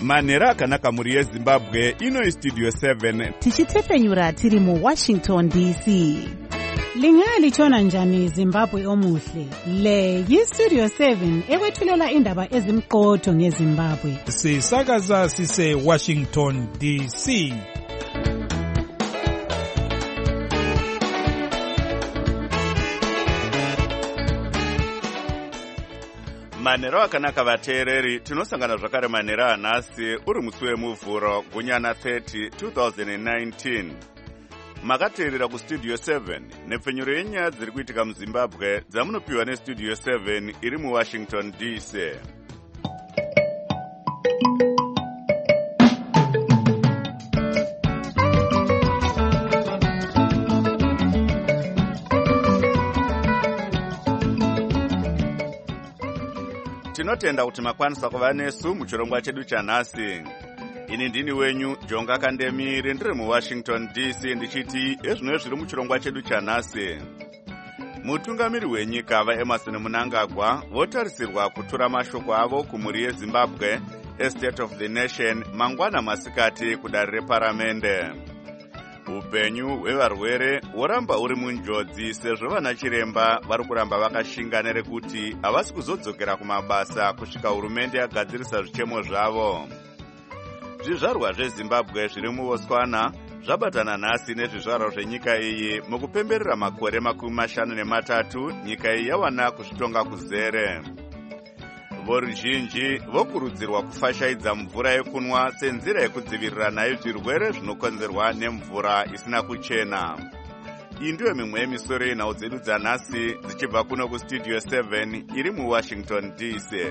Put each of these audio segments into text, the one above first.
manhero akanaka muri yezimbabwe. Ino Studio 7 tichitefenyura tiri mu Washington DC. Lingalitshona njani Zimbabwe omuhle? Le yi-Studio 7 ekwethulela indaba ezimqotho ngeZimbabwe. Sisakaza sise Washington DC. manhero akanaka vateereri, tinosangana zvakare manhero anhasi uri musi wemuvhuro gunyana 30 2019. Makateerera kustudio 7 nepfenyuro yenyaya dziri kuitika muZimbabwe dzamunopiwa nestudio 7 iri muWashington DC. Tinotenda kuti makwanisa kuva nesu muchirongwa chedu chanhasi. Ini ndini wenyu Jonga Kandemiri, ndiri muWashington DC ndichiti ezvino zviri muchirongwa chedu chanhasi. Mutungamiri wenyika vaEmmerson Mnangagwa votarisirwa kutura mashoko avo kumhuri yeZimbabwe eState of the Nation mangwana masikati kudare reparamende. Upenyu hwevarwere hworamba uri munjodzi sezvo vana chiremba vari kuramba vakashinga nerekuti havasi kuzodzokera kumabasa kusvika hurumende yagadzirisa zvichemo zvavo. Zvizvarwa zveZimbabwe zviri muBotswana zvabatana nhasi nezvizvarwa zvenyika iyi mukupemberera makore 53 nyika iyi yawana kuzvitonga kuzere. Voruzhinji vokurudzirwa kufashaidza mvura yekunwa senzira yekudzivirira nayo zvirwere zvinokonzerwa nemvura isina kuchena. Iyi ndiyo mimwe yemisoro yenhau dzedu dzanhasi dzichibva kuno kustudio 7 iri muWashington DC.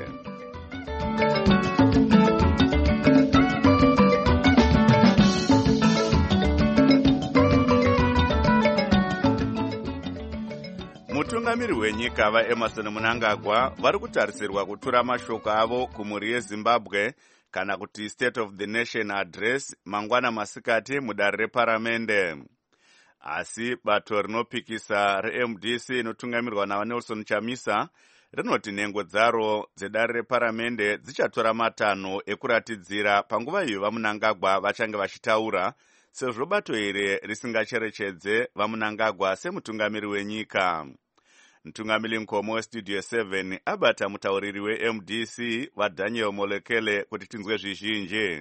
Mutungamiri wenyika vaEmmerson Mnangagwa vari kutarisirwa kutura mashoko avo kumhuri yeZimbabwe kana kuti State of the Nation Address mangwana masikati mudare reparamende. Asi bato rinopikisa reMDC inotungamirwa naNelson Chamisa rinoti nhengo dzaro dzedare reparamende dzichatora matanho ekuratidzira panguva iyo vaMnangagwa vachange vachitaura, sezvo bato iri risingacherechedze vaMnangagwa semutungamiri wenyika. Mtungamiri mukoma westudio 7 abata mutauriri weMDC vaDaniel Molekele kuti tinzwe zvizhinji.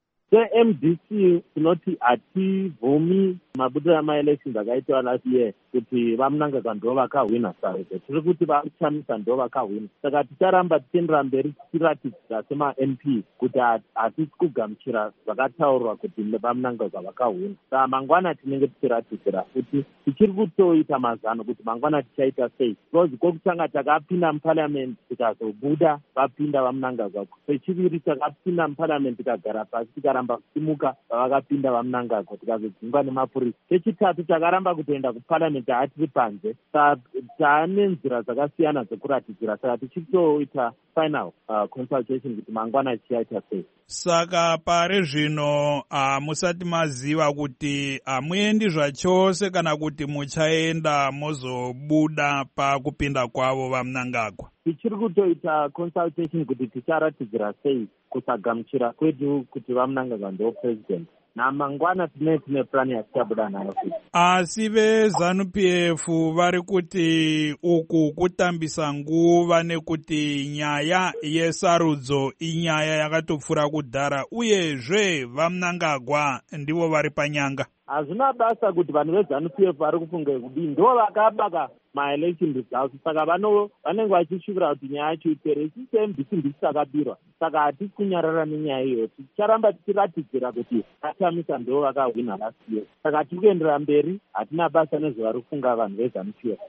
MDC tinoti hativhumi mabudiro amaelections akaitwa last year kuti vaMnangagwa ndo vakahwina saizvo. Tiri kuti vaChamisa ndo vakahwina. Saka ticharamba tichiendera mberi tichiratidzira sema-MP kuti hatisi kugamuchira zvakataurwa kuti vaMnangagwa vakahwina. Saka mangwana tinenge tichiratidzira kuti tichiri kutoita mazano kuti mangwana tichaita sei. Because kwekutanga takapinda muparliament tikazobuda vapinda vaMnangagwa. Kwechiviri takapinda muparliament tikagara pasi tikaramba kusimuka vavakapinda vaMnangagwa tikazodzingwa nemapurisa. Chechitatu takaramba kutoenda kuparliament hatiri panze. Taane nzira dzakasiyana dzekuratidzira. Saka tichitoita final consultation kuti mangwana tichaita sei. Saka pare zvino musati maziva kuti muendi zvachose kana kuti muchaenda mozobuda pakupinda kwavo vaMnangagwa. Tichiri kutoita consultation kuti ticharatidzira sei kusagamuchira kwedu kuti vaMnangagwa ndo president. Namangwana tine plani yatichabuda nayo. Asi veZANU-PF vari kuti uku kutambisa nguva nekuti nyaya yesarudzo inyaya yakatopfuura kudhara uyezve vaMnangagwa ndivo vari panyanga. Hazvina basa kuti vanhu veZANU-PF vari kufunga kudini, ndo vakabaka maelection results. Saka vanenge vachisvibira kuti nyaya yacho ipere. Isi MDC ndisi takabirwa. Saka hatisi kunyarara nenyaya iyo. Ticharamba tichiratidzira kuti vaChamisa ndo vakahwina last year. Saka tiri kuendera mberi, hatina basa nezvavari kufunga vanhu veZANU-PF.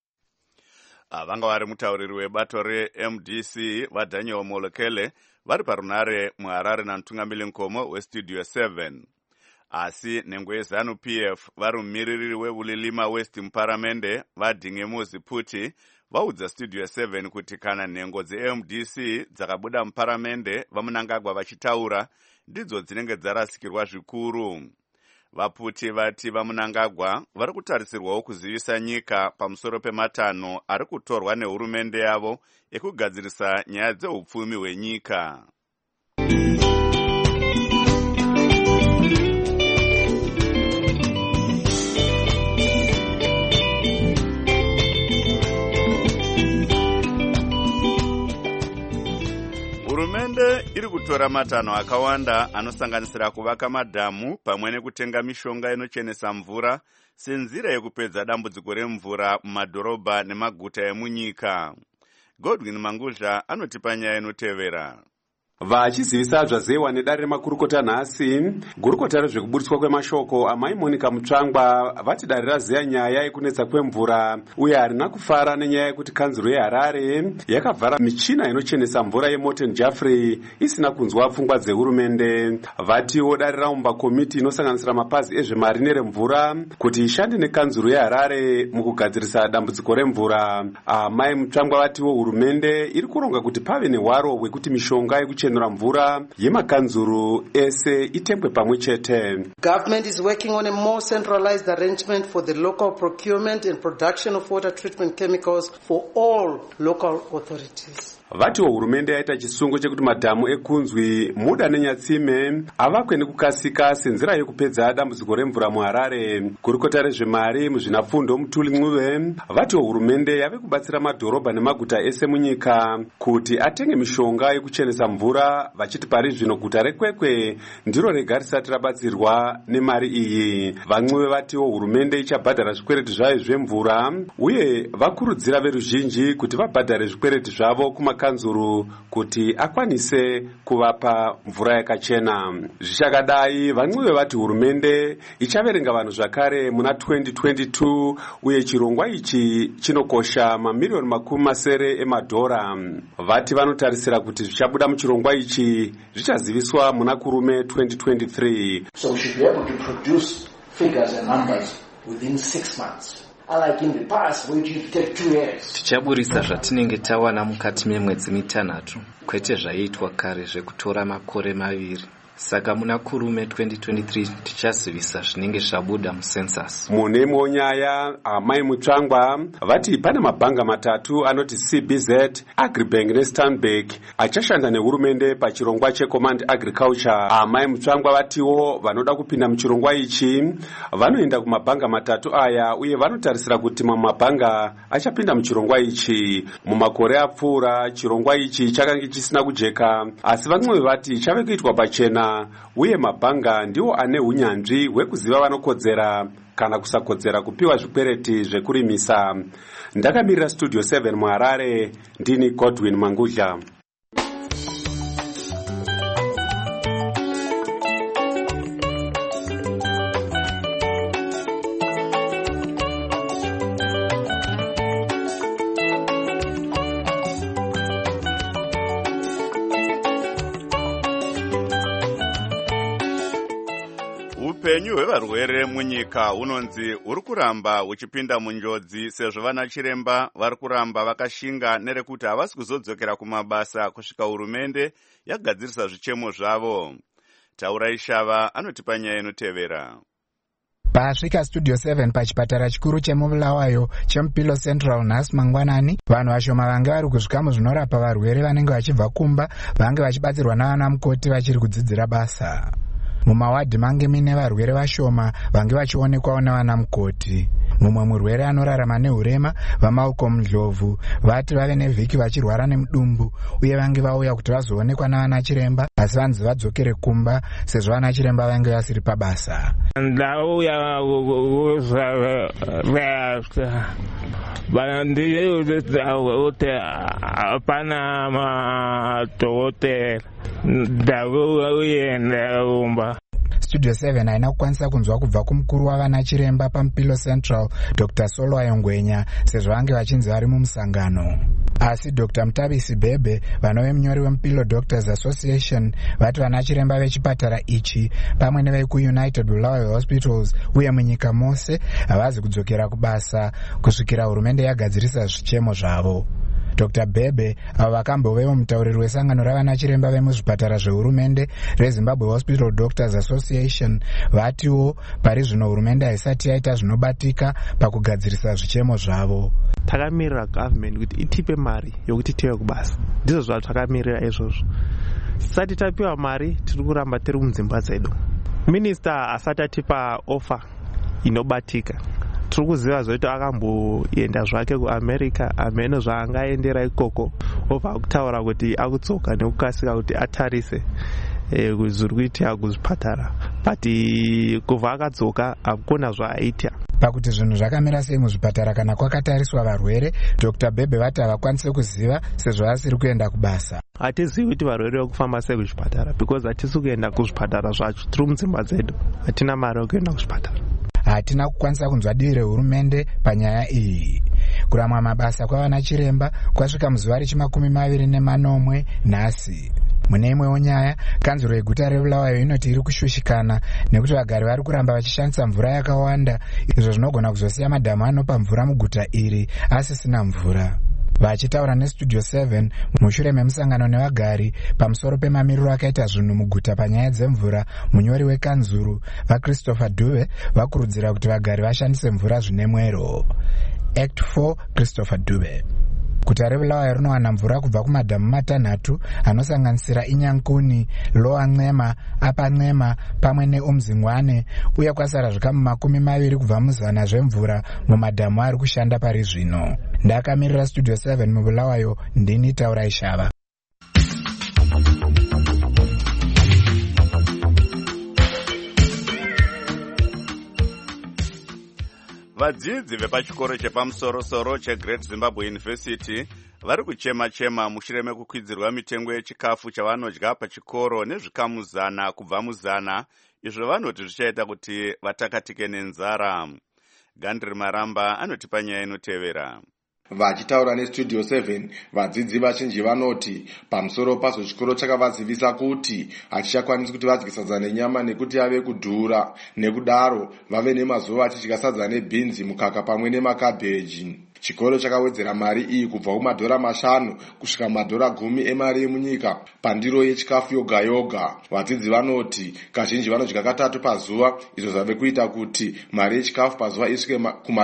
Vanga vari mutauriri webato reMDC vaDaniel Molekele vari parunare muHarare namutungamiri mukoma westudio 7. Asi nhengo yeZANU-PF vari mumiririri weBulilima West muparamende vaDingemuzi Puti vaudza studio 7 kuti kana nhengo dzeMDC dzakabuda muparamende vaMnangagwa vachitaura ndidzo dzinenge dzarasikirwa zvikuru. Vaputi vati vaMnangagwa vari kutarisirwawo kuzivisa nyika pamusoro pematanho ari kutorwa nehurumende yavo ekugadzirisa nyaya dzeupfumi hwenyika. iri kutora matanho akawanda anosanganisira kuvaka madhamu pamwe nekutenga mishonga inochenesa mvura senzira yekupedza dambudziko remvura mumadhorobha nemaguta emunyika. Godwin Mangudla anotipa nyaya inotevera. Vachizivisa zvazewa nedare remakurukota nhasi, gurukota rezvekuburitswa kwemashoko amai Monica Mutsvangwa vati dare raziya nyaya yekunetsa kwemvura uye harina kufara nenyaya yekuti kanzuro yeHarare yakavhara michina inochenesa mvura yeMorton Jaffrey isina kunzwa pfungwa dzehurumende. Vatiwo dare raumba komiti inosanganisira mapazi ezvemari neremvura kuti ishande nekanzuro yeHarare mukugadzirisa dambudziko remvura. Amai Mutsvangwa vatiwo hurumende iri kuronga kuti pave nehwaro hwekuti mishonga yekuchenura mvura yemakanzuru ese itengwe pamwe chete. Government is working on a more centralized arrangement for the local procurement and production of water treatment chemicals for all local authorities. Vatiwo hurumende yaita chisungo chekuti madhamu ekunzwi, Muda neNyatsime avakwe nekukasika senzira yekupedza dambudziko remvura muHarare. Gurukota rezvemari muzvinafundo Mutuli Ncube vatiwo hurumende yave kubatsira madhorobha nemaguta ese munyika kuti atenge mishonga yekuchenesa mvura, vachiti pari zvino guta reKwekwe ndiro rega risati rabatsirwa nemari iyi. VaNcube vatiwo hurumende ichabhadhara zvikwereti zvayo zvemvura uye vakurudzira veruzhinji kuti vabhadhare zvikwereti zvavo kumakanzuru kuti akwanise kuvapa mvura yakachena. Zvichakadai, VaNcube vati hurumende ichaverenga vanhu zvakare muna 2022 uye chirongwa ichi chinokosha mamiliyoni makumi masere emadhora. Vati vanotarisira kuti zvichabuda muchirongwa ichi zvichaziviswa muna kurume 2023. So we should be able to produce figures and numbers within 6 months. Unlike in the past, which used to take 2 years. Tichaburisa zvatinenge tawana mukati memwedzi mitanhatu, kwete zvaiitwa kare zvekutora makore maviri. Saka muna kurume 2023 tichazivisa zvinenge zvabuda mucensus. Munemo nyaya amai Mutsvangwa vati pane mabhanga matatu anoti CBZ, Agribank neStanbic achashanda nehurumende pachirongwa cheCommand Agriculture. Amai Mutsvangwa vatiwo vanoda kupinda muchirongwa ichi vanoenda kumabhanga matatu aya uye vanotarisira kuti mabhanga achapinda muchirongwa ichi. Mumakore apfuura chirongwa ichi chakange chisina kujeka, asi VaNcube vati chave kuitwa pachena uye mabhanga ndiwo ane hunyanzvi hwekuziva vanokodzera kana kusakodzera kupiwa zvikwereti zvekurimisa. Ndakamirira Studio 7 muHarare, ndini Godwin Mangudla. Upenyu hwevarwere munyika unonzi uri kuramba uchipinda munjodzi sezvo vana chiremba vari kuramba vakashinga nerekuti havasi kuzodzokera kumabasa kusvika hurumende yagadzirisa zvichemo zvavo. Taurai Shava anotipa nyaya inotevera. Pasvika Studio 7 pachipatara chikuru chemubulawayo cheMupilo Central nhasi mangwanani, vanhu vashoma vange vari kuzvikamu zvinorapa varwere vanenge vachibva kumba vange vachibatsirwa navana mukoti vachiri kudzidzira basa. Mumawadhi mange mine varwere vashoma vange vachionekwawo navana mukoti. Mumwe murwere anorarama nehurema vaMalcolm Ndlovu vati vave nevhiki vachirwara nemudumbu uye vange vauya kuti vazoonekwa navana chiremba, asi vanzi vadzokere kumba sezvo vana chiremba vange vasiri pabasa. Ndauya vandiudza kuti hapana madhokotera, ndauya ndaumba. Studio 7 haina kukwanisa kunzwa kubva kumukuru wavana chiremba paMupilo Central Dr. Solwayo Ngwenya sezvo vange vachinzi vari mumusangano. Asi Dr. Mutavisi Bebe, vanove munyori weMupilo Doctors Association, vati vana chiremba vechipatara ichi pamwe nevekuUnited Bulawayo Hospitals uye munyika mose havazi kudzokera kubasa kusvikira hurumende yagadzirisa zvichemo zvavo. Dr. Bebe, avo vakambovewo mutauriri wesangano ravana chiremba vemuzvipatara zvehurumende reZimbabwe Hospital Doctors Association, vatiwo pari zvino hurumende haisati yaita zvinobatika pakugadzirisa zvichemo zvavo. Takamirira government kuti itipe mari yokuti tive kubasa. Ndizvo zvatakamirira izvozvo. Sati tapiwa mari tiri kuramba tiri mudzimba dzedu. Minister asati atipa offer inobatika. Tiri kuziva zvokuti akamboenda zvake kuAmerica, amene zvaangaendera ikoko obva kutaura kuti akutsoka nekukasika kuti atarise zviri kuitika kuzvipatara, but kubva akadzoka hakuna zvaaita. Pakuti zvinhu zvakamira sei muzvipatara kana kwakatariswa varwere, Dr. Bebe vati havakwanisi kuziva sezvo asiri kuenda kubasa. Hatizivi kuti varwere vakufamba sei kuzvipatara because hatisi kuenda kuzvipatara zvacho, tiri mudzimba dzedu, hatina mari yekuenda kuzvipatara. Hatina kukwanisa kunzwa dii rehurumende panyaya iyi. Kuramwa mabasa kwavana chiremba kwasvika muzuva rechi24 nhasi. Mune imwewo nyaya, kanzuro yeguta reBulawayo inoti iri kushushikana nekuti vagari vari kuramba vachishandisa mvura yakawanda, izvo zvinogona kuzosiya madhamu anopa mvura muguta iri asisina mvura. Vachitaura neStudio 7 mushure memusangano nevagari pamusoro pemamiriro akaita zvinhu muguta panyaya dzemvura, munyori wekanzuru vaChristopher Dube vakurudzira kuti vagari vashandise mvura zvine mwero. Act 4 Christopher Dube. Guta reBulawayo rinowana mvura kubva kumadhamu matanhatu anosanganisira Inyankuni, Lower Nxema, Upper Nxema pamwe neUmzingwane, uye kwasara zvikamu 20 kubva muzana zvemvura mumadhamu ari kushanda pari zvino. Ndakamirira Studio 7 muBulawayo, ndini Taurai Shava. Vadzidzi vepachikoro chepamusoro-soro cheGreat Zimbabwe University vari kuchema-chema mushure mekukwidzirwa mitengo yechikafu chavanodya pachikoro nezvikamu 100 kubva muzana, izvo vanoti zvichaita kuti vatakatike nenzara. Gandri Maramba anotipa nyaya inotevera. Vachitaura neStudio 7, vadzidzi vazhinji vanoti pamusoro pazvo chikoro chakavazivisa kuti hachichakwanisi kuti vadye sadza nenyama nekuti ave kudhura, nekudaro vave nemazuva vachidya sadza nebhinzi, mukaka pamwe nemakabheji. Chikoro chakawedzera mari iyi kubva $5 kusvika $10 emari yemunyika pandiro yechikafu yoga yoga. Vadzidzi vanoti kazhinji vanodya katatu pazuva, izvo zvave kuita kuti mari yechikafu pazuva isvike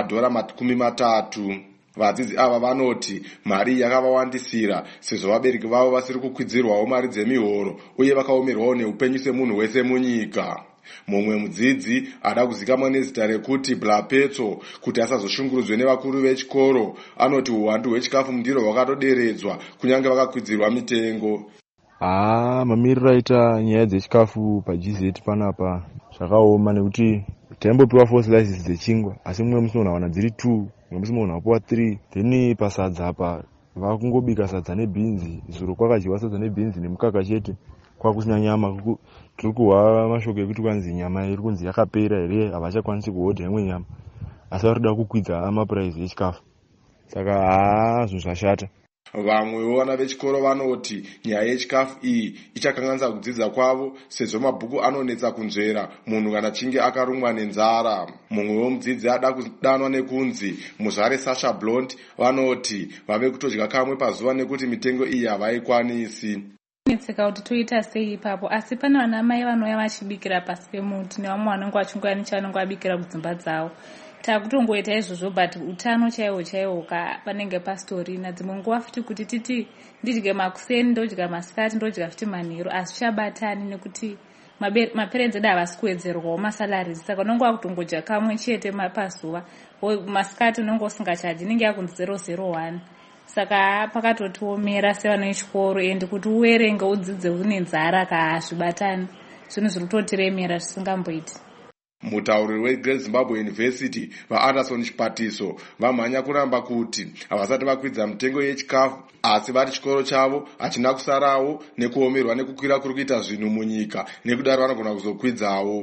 $30. Vadzidzi ava vanoti mari yakavawandisira sezvo vabereki vavo vasiri kukwidzirwawo mari dzemihoro uye vakaomerwawo neupenyu semunhu wese munyika. Mumwe mudzidzi ada kuzikamwa nezita rekuti Blapetso kuti asazoshungurudzwe nevakuru vechikoro anoti uwandu hwechikafu mundiro hwakatoderedzwa kunyange vakakwidzirwa mitengo. Mamiriro aita nyaya dzechikafu paGZ panapa zvakaoma nekuti taimbopiwa 4 slices dzechingwa asi mumwe musi unowana dziri 2, mumwe musi unopiwa 3. Then pasadza apa vakungobika sadza nebhinzi, zuro kwakadyiwa sadza nebhinzi nemukaka chete, kwakusina nyama. Tiri kuhwa mashoko ekuti kwanzi nyama iri kunzi yakapera here, havachakwanisi kuhodha imwe nyama, asi vari kuda kukwidza mapuraizi echikafu, saka zvinhu zvashata. Vamwewo vana vechikoro vanoti nyaya yechikafu iyi ichakanganisa kudzidza kwavo sezvo mabhuku anonetsa kunzvera munhu kana achinge akarumwa nenzara. Mumwewo mudzidzi ada kudanwa nekunzi Muzvare Sasha Blond vanoti vave kutodya kamwe pazuva nekuti mitengo iyi havaikwanisi. Netseka kuti toita sei ipapo, asi pane vana mai vanouya vachibikira pasi pemuti nevamwe vanenge vachingoya nechavanenge vabikira kudzimba dzavo. Takutongoita izvozvo but utano chaiwo panenge pastorina. Dzimwe nguva futi kuti titi ndidye makuseni ndodya masikati ndodya futi manheru, asi chabatani nekuti maparents edu havasi kuwedzerwawo masalaries, saka unenge wakutongodya kamwe chete pazuva, masikati unenge usingachadyi inenge yakunzi 001. Saka pakatotiomera sevana vechikoro, endi kuti uwerenge udzidze une nzara hazvibatani, zvinhu zviri kutotiremera zvisingamboiti. Mutauriri weGreat Zimbabwe University vaAnderson Chipatiso vamhanya kuramba kuti havasati vakwidza mitengo yechikafu, asi vari chikoro chavo hachina kusarawo nekuomerwa nekukwira kuri kuita zvinhu munyika, nekudaro vanogona kuzokwidzawo.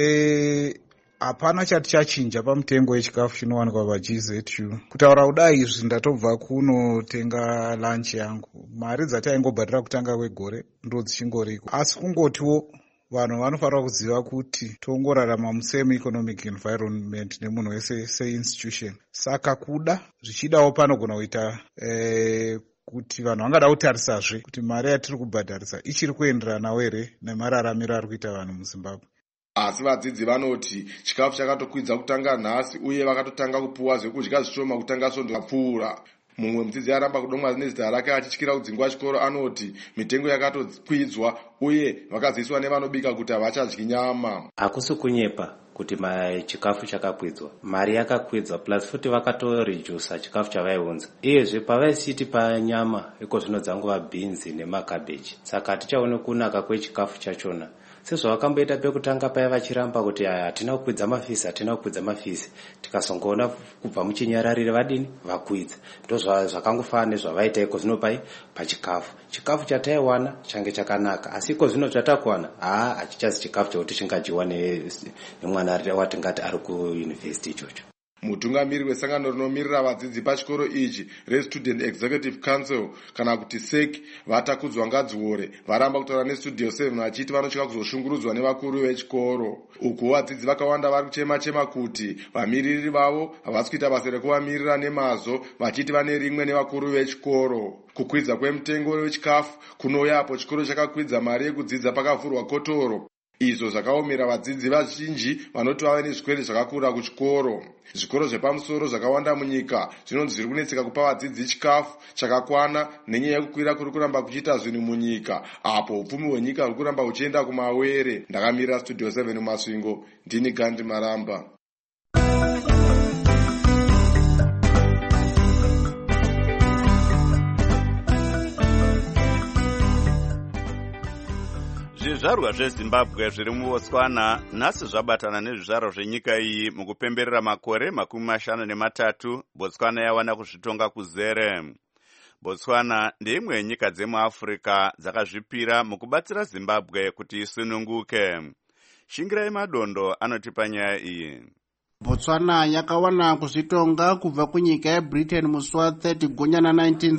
Hapana chati chachinja pamutengo wechikafu chinowanikwa paGZU. Kutaura kudai izvi ndatobva kunotenga lunch yangu, mari dzataingobhadhira kutanga kwegore ndo dzichingoriko, asi kungotiwo vanhu vanofanira kuziva kuti tongorarama musame economic environment nemunhu wese seinstitution. Saka kuda zvichidawo panogona kuita kuti vanhu vangada kutarisazve kuti mari yatiri kubhadharisa ichiri kuenderanawo here nemararamiro ari kuita vanhu muZimbabwe. Asi vadzidzi vanoti chikafu chakatokwidza kutanga nhasi uye vakatotanga kupuwa zvekudya zvishoma kutanga svondo yapfuura. Mumwe mudzidzi aramba kudomwa nezita rake achityira kudzingwa chikoro anoti mitengo yakatokwidzwa uye vakaziviswa nevanobika kuti havachadyi nyama. Hakusi kunyepa kuti chikafu chakakwidzwa, mari yakakwidzwa, plus futi vakatoredusa chikafu chavaiunza. Iyezve pavaisiti panyama iko zvino dzangova beans nemakabeji, saka hatichaone kunaka kwechikafu chachona. Sezvavakamboita pekutanga paya vachiramba kuti hatina kukwidza mafisi, tikazongoona kubva muchinyararire vadini vakwidza. Ndozvakangofana nezvavaita iko zvino pachikafu chataiwana change chakanaka, asi iko zvino zvatakuwana hachichazi chikafu chekuti chingadyiwa nemwana watingati ari kuyunivhesiti ichocho. Mutungamiri wesangano rinomirira vadzidzi pachikoro ichi reStudent Executive Council kana kuti SEC vatakudzwa ngadziore varamba kutaura neStudio 7 vachiti vanotya kuzoshungurudzwa nevakuru vechikoro. Uku vadzidzi vakawanda vari kuchema kuti vamiriri vavo havasi kuita basa rekuvamirira nemazvo, vachiti vane rimwe nevakuru vechikoro. Kukwidza kwemutengo wechikafu kunouya apo chikoro chakakwidza mari yekudzidza pakavhurwa kotoro. Izvo zvakaomera vadzidzi vazhinji vanoti vave nezvikwere zvakakura kuchikoro. Zvikoro zvepamusoro zvakawanda munyika zvinonzi zviri kunetseka kupa vadzidzi chikafu chakakwana nenyaya yekukwira kuri kuramba kuchiita zvinhu munyika, apo upfumi hwenyika huri kuramba huchienda kumawere. Ndakamirira Studio 7 mumasvingo, ndini Gandhi Maramba. Zvizvarwa zveZimbabwe zviri muBotswana nhasi zvabatana nezvizvarwa zvenyika iyi mukupemberera makore 53 Botswana yawana kuzvitonga kuzere. Botswana ndeimwe yenyika dzemuAfrica dzakazvipira mukubatsira Zimbabwe kuti isununguke. Shingirai Madondo anotipa nyaya iyi. Botswana yakawana kuzvitonga kubva kunyika yeBritain musi wa30 Gunyana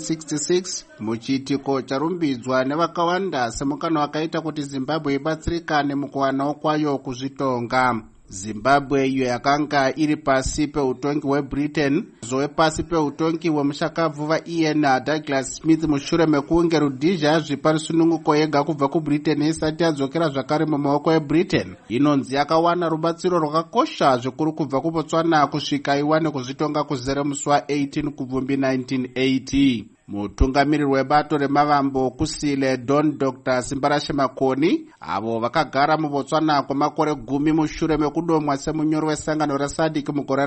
1966 muchiitiko charumbidzwa nevakawanda semukana wakaita kuti Zimbabwe ibatsirikane mukuwanawo kwayo kuzvitonga. Zimbabwe iyo yakanga iri pasi peutongi hweBritain zove pasi peutongi hwemushakabvu vaIan Douglas Smith mushure mekunge Rhodesia zvipa sununguko yega kubva kuBritain isati yadzokera zvakare mumaoko eBritain. Inonzi yakawana rubatsiro rwakakosha zvikuru kubva kuBotswana kusvika iwane kuzvitonga kuzere musi wa18 Kubvumbi 1980. Mutungamiriri webato remavambo kusile Don Dr. Simbarashe Makoni avo vakagara muBotswana kwemakore 10 mushure mekudomwa semunyori wesangano reSADC mugore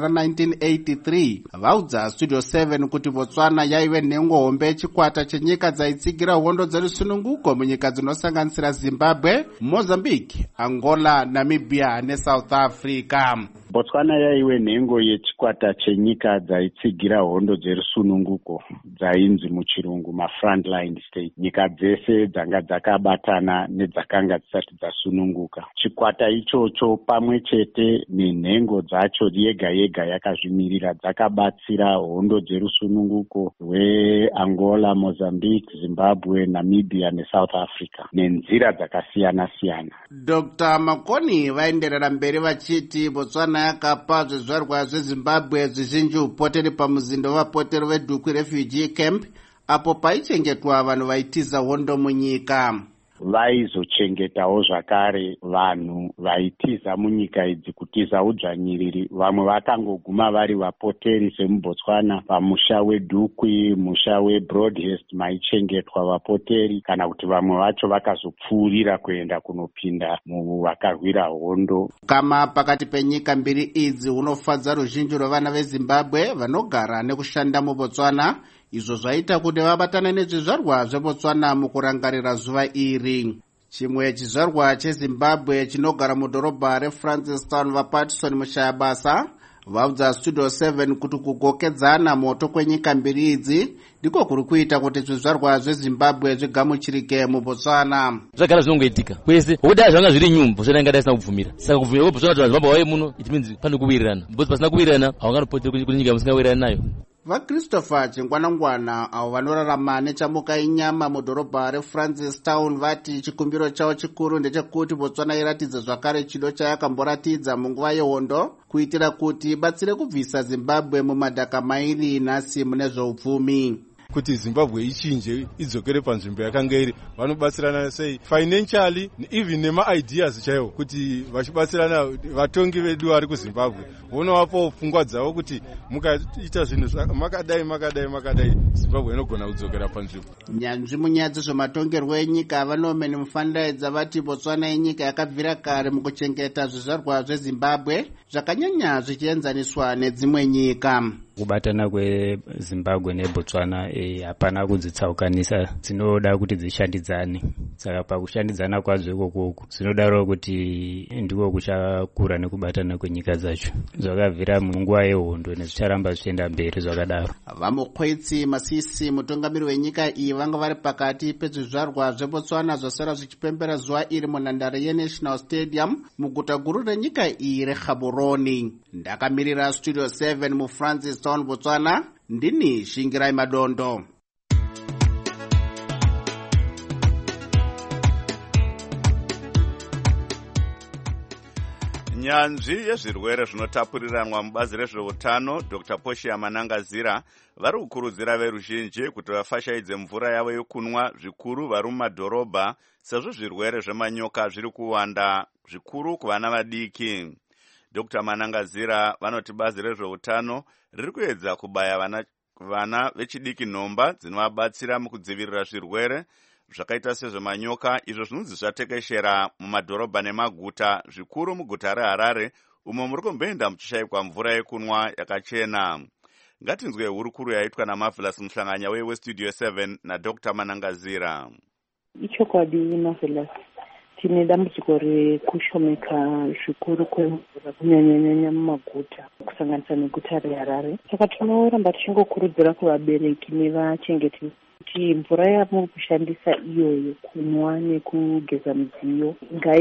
ra1983 vaudza Studio 7 kuti Botswana yaive nhengo hombe yechikwata chenyika dzaitsigira hondo dzerusununguko munyika dzinosanganisira Zimbabwe, Mozambique, Angola, Namibia neSouth Africa. Botswana yaive nhengo yechikwata chenyika dzaitsigira hondo dzerusununguko dzainzi muchirungu mafrontline state. Nyika dzese dzanga dzakabatana nedzakanga dzisati dzasununguka. Chikwata ichocho pamwe chete nenhengo dzacho yega yega yakazvimirira dzakabatsira hondo dzerusununguko rweAngola, Mozambique, Zimbabwe, Namibia neSouth Africa nenzira dzakasiyana siyana. Dr. Makoni vaenderera mberi vachiti Botswana yakapa zvizvarwa zveZimbabwe zvizhinji upoteri pamuzinda wevapoteri veDukwi Refugee Camp apo paichengetwa vanhu vaitiza hondo munyika. Vaizochengetawo zvakare vanhu vaitiza munyika idzi kutiza udzvanyiriri. Vamwe vakangoguma vari vapoteri semuBotswana pamusha weDukwi, musha weBroadhurst maichengetwa vapoteri, kana kuti vamwe vacho vakazopfuurira kuenda kunopinda muvakarwira hondo. Kama pakati penyika mbiri idzi unofadza ruzhinji rwevana veZimbabwe vanogara nekushanda muBotswana, izvo zvaita kuti vabatane nezvizvarwa zveBotswana mukurangarira zuva iri. Chimwe chizvarwa cheZimbabwe chinogara mudhorobha reFrancistown vaPatterson mushayabasa vaudza Studio 7 kuti kugokedzana moto kwenyika mbiri idzi ndiko kuri kuita kuti zvizvarwa zveZimbabwe zvigamuchirike muBotswana. Zvagara zvinongoitika kwese ukudai zvanga zviri nyumba Botswana ingadai isina kubvumira. Saka kubvumira kweBotswana kuti Zimbabwe wauye muno it means pane kuwirirana. Botswana pasina kuwirirana haunganopoteri kuti nyika musingawirirani nayo. VaChristopher Chingwanangwana avo vanorarama nechamuka inyama mudhorobha reFrancistown vati chikumbiro chavo chikuru ndechekuti Botswana iratidze zvakare chido chayakamboratidza munguva yehondo kuitira kuti ibatsire kubvisa Zimbabwe mumadhaka mairi nhasi mune zveupfumi. kuti Zimbabwe ichinje idzokere panzvimbo yakanga iri, vanobatsirana sei financially even nema-ideas chaiwo, kuti vachibatsirana vatongi vedu vari kuZimbabwe vonovapawo pfungwa dzavo kuti mukaita zvinhu makadai Zimbabwe inogona kudzokera panzvimbo. Nyanzvi munyaya dzezvematongerwo enyika vanomeni mufandaidza vati Botswana yenyika yakabvira kare mukuchengeta zvizvarwa zveZimbabwe zvakanyanya zvichienzaniswa nedzimwe nyika. Kubatana kweZimbabwe neBotswana hapana kudzitsaukanisa, dzinoda kuti dzishandidzane. Saka pakushandidzana kwadzo ikoko zvinodaro kuti ndiko kuchakura nekubatana kwenyika dzacho. Zvakabvira munguva yehondo nezvicharamba zvichienda mberi zvakadaro. Vamukwetsi Masisi, mutungamiri wenyika iyi, vanga vari pakati pezvizvarwa zveBotswana zvasara zvichipembera zuva iri munhandare yeNational Stadium muguta guru renyika iyi reGaborone. Ndakamirira Studio 7 muFrancistown, Botswana, ndini Shingirai Madondo. Nyanzvi yezvirwere zvinotapuriranwa mubazi rezveutano Dr. Portia Manangazira vari kukurudzira veruzhinji kuti vafashaidze mvura yavo yokunwa, zvikuru vari mumadhorobha, sezvo zvirwere zvemanyoka zviri kuwanda zvikuru kuvana vadiki. Dr. Manangazira vanoti bazi rezveutano riri kuedza kubaya vana vechidiki nhomba dzinovabatsira mukudzivirira zvirwere zvakaita sezvemanyoka, izvo zvinonzi zvatekeshera mumadhorobha nemaguta, zvikuru muguta reHarare umo muri kumboenda muchishayikwa mvura yekunwa yakachena. Ngatinzwe hurukuru yaitwa naMarvelous Muhlanganya weStudio 7 naDr. Manangazira. Ichokwadi Marvelous, tine dambudziko rekushomeka zvikuru kwemvura kunyanyanyanya mumaguta kusanganisa neguta reHarare. Saka tinoramba tichingokurudzira kuvabereki nevachengeti kuti mvura yamuri kushandisa iyoyo kunwa nekugeza midziyo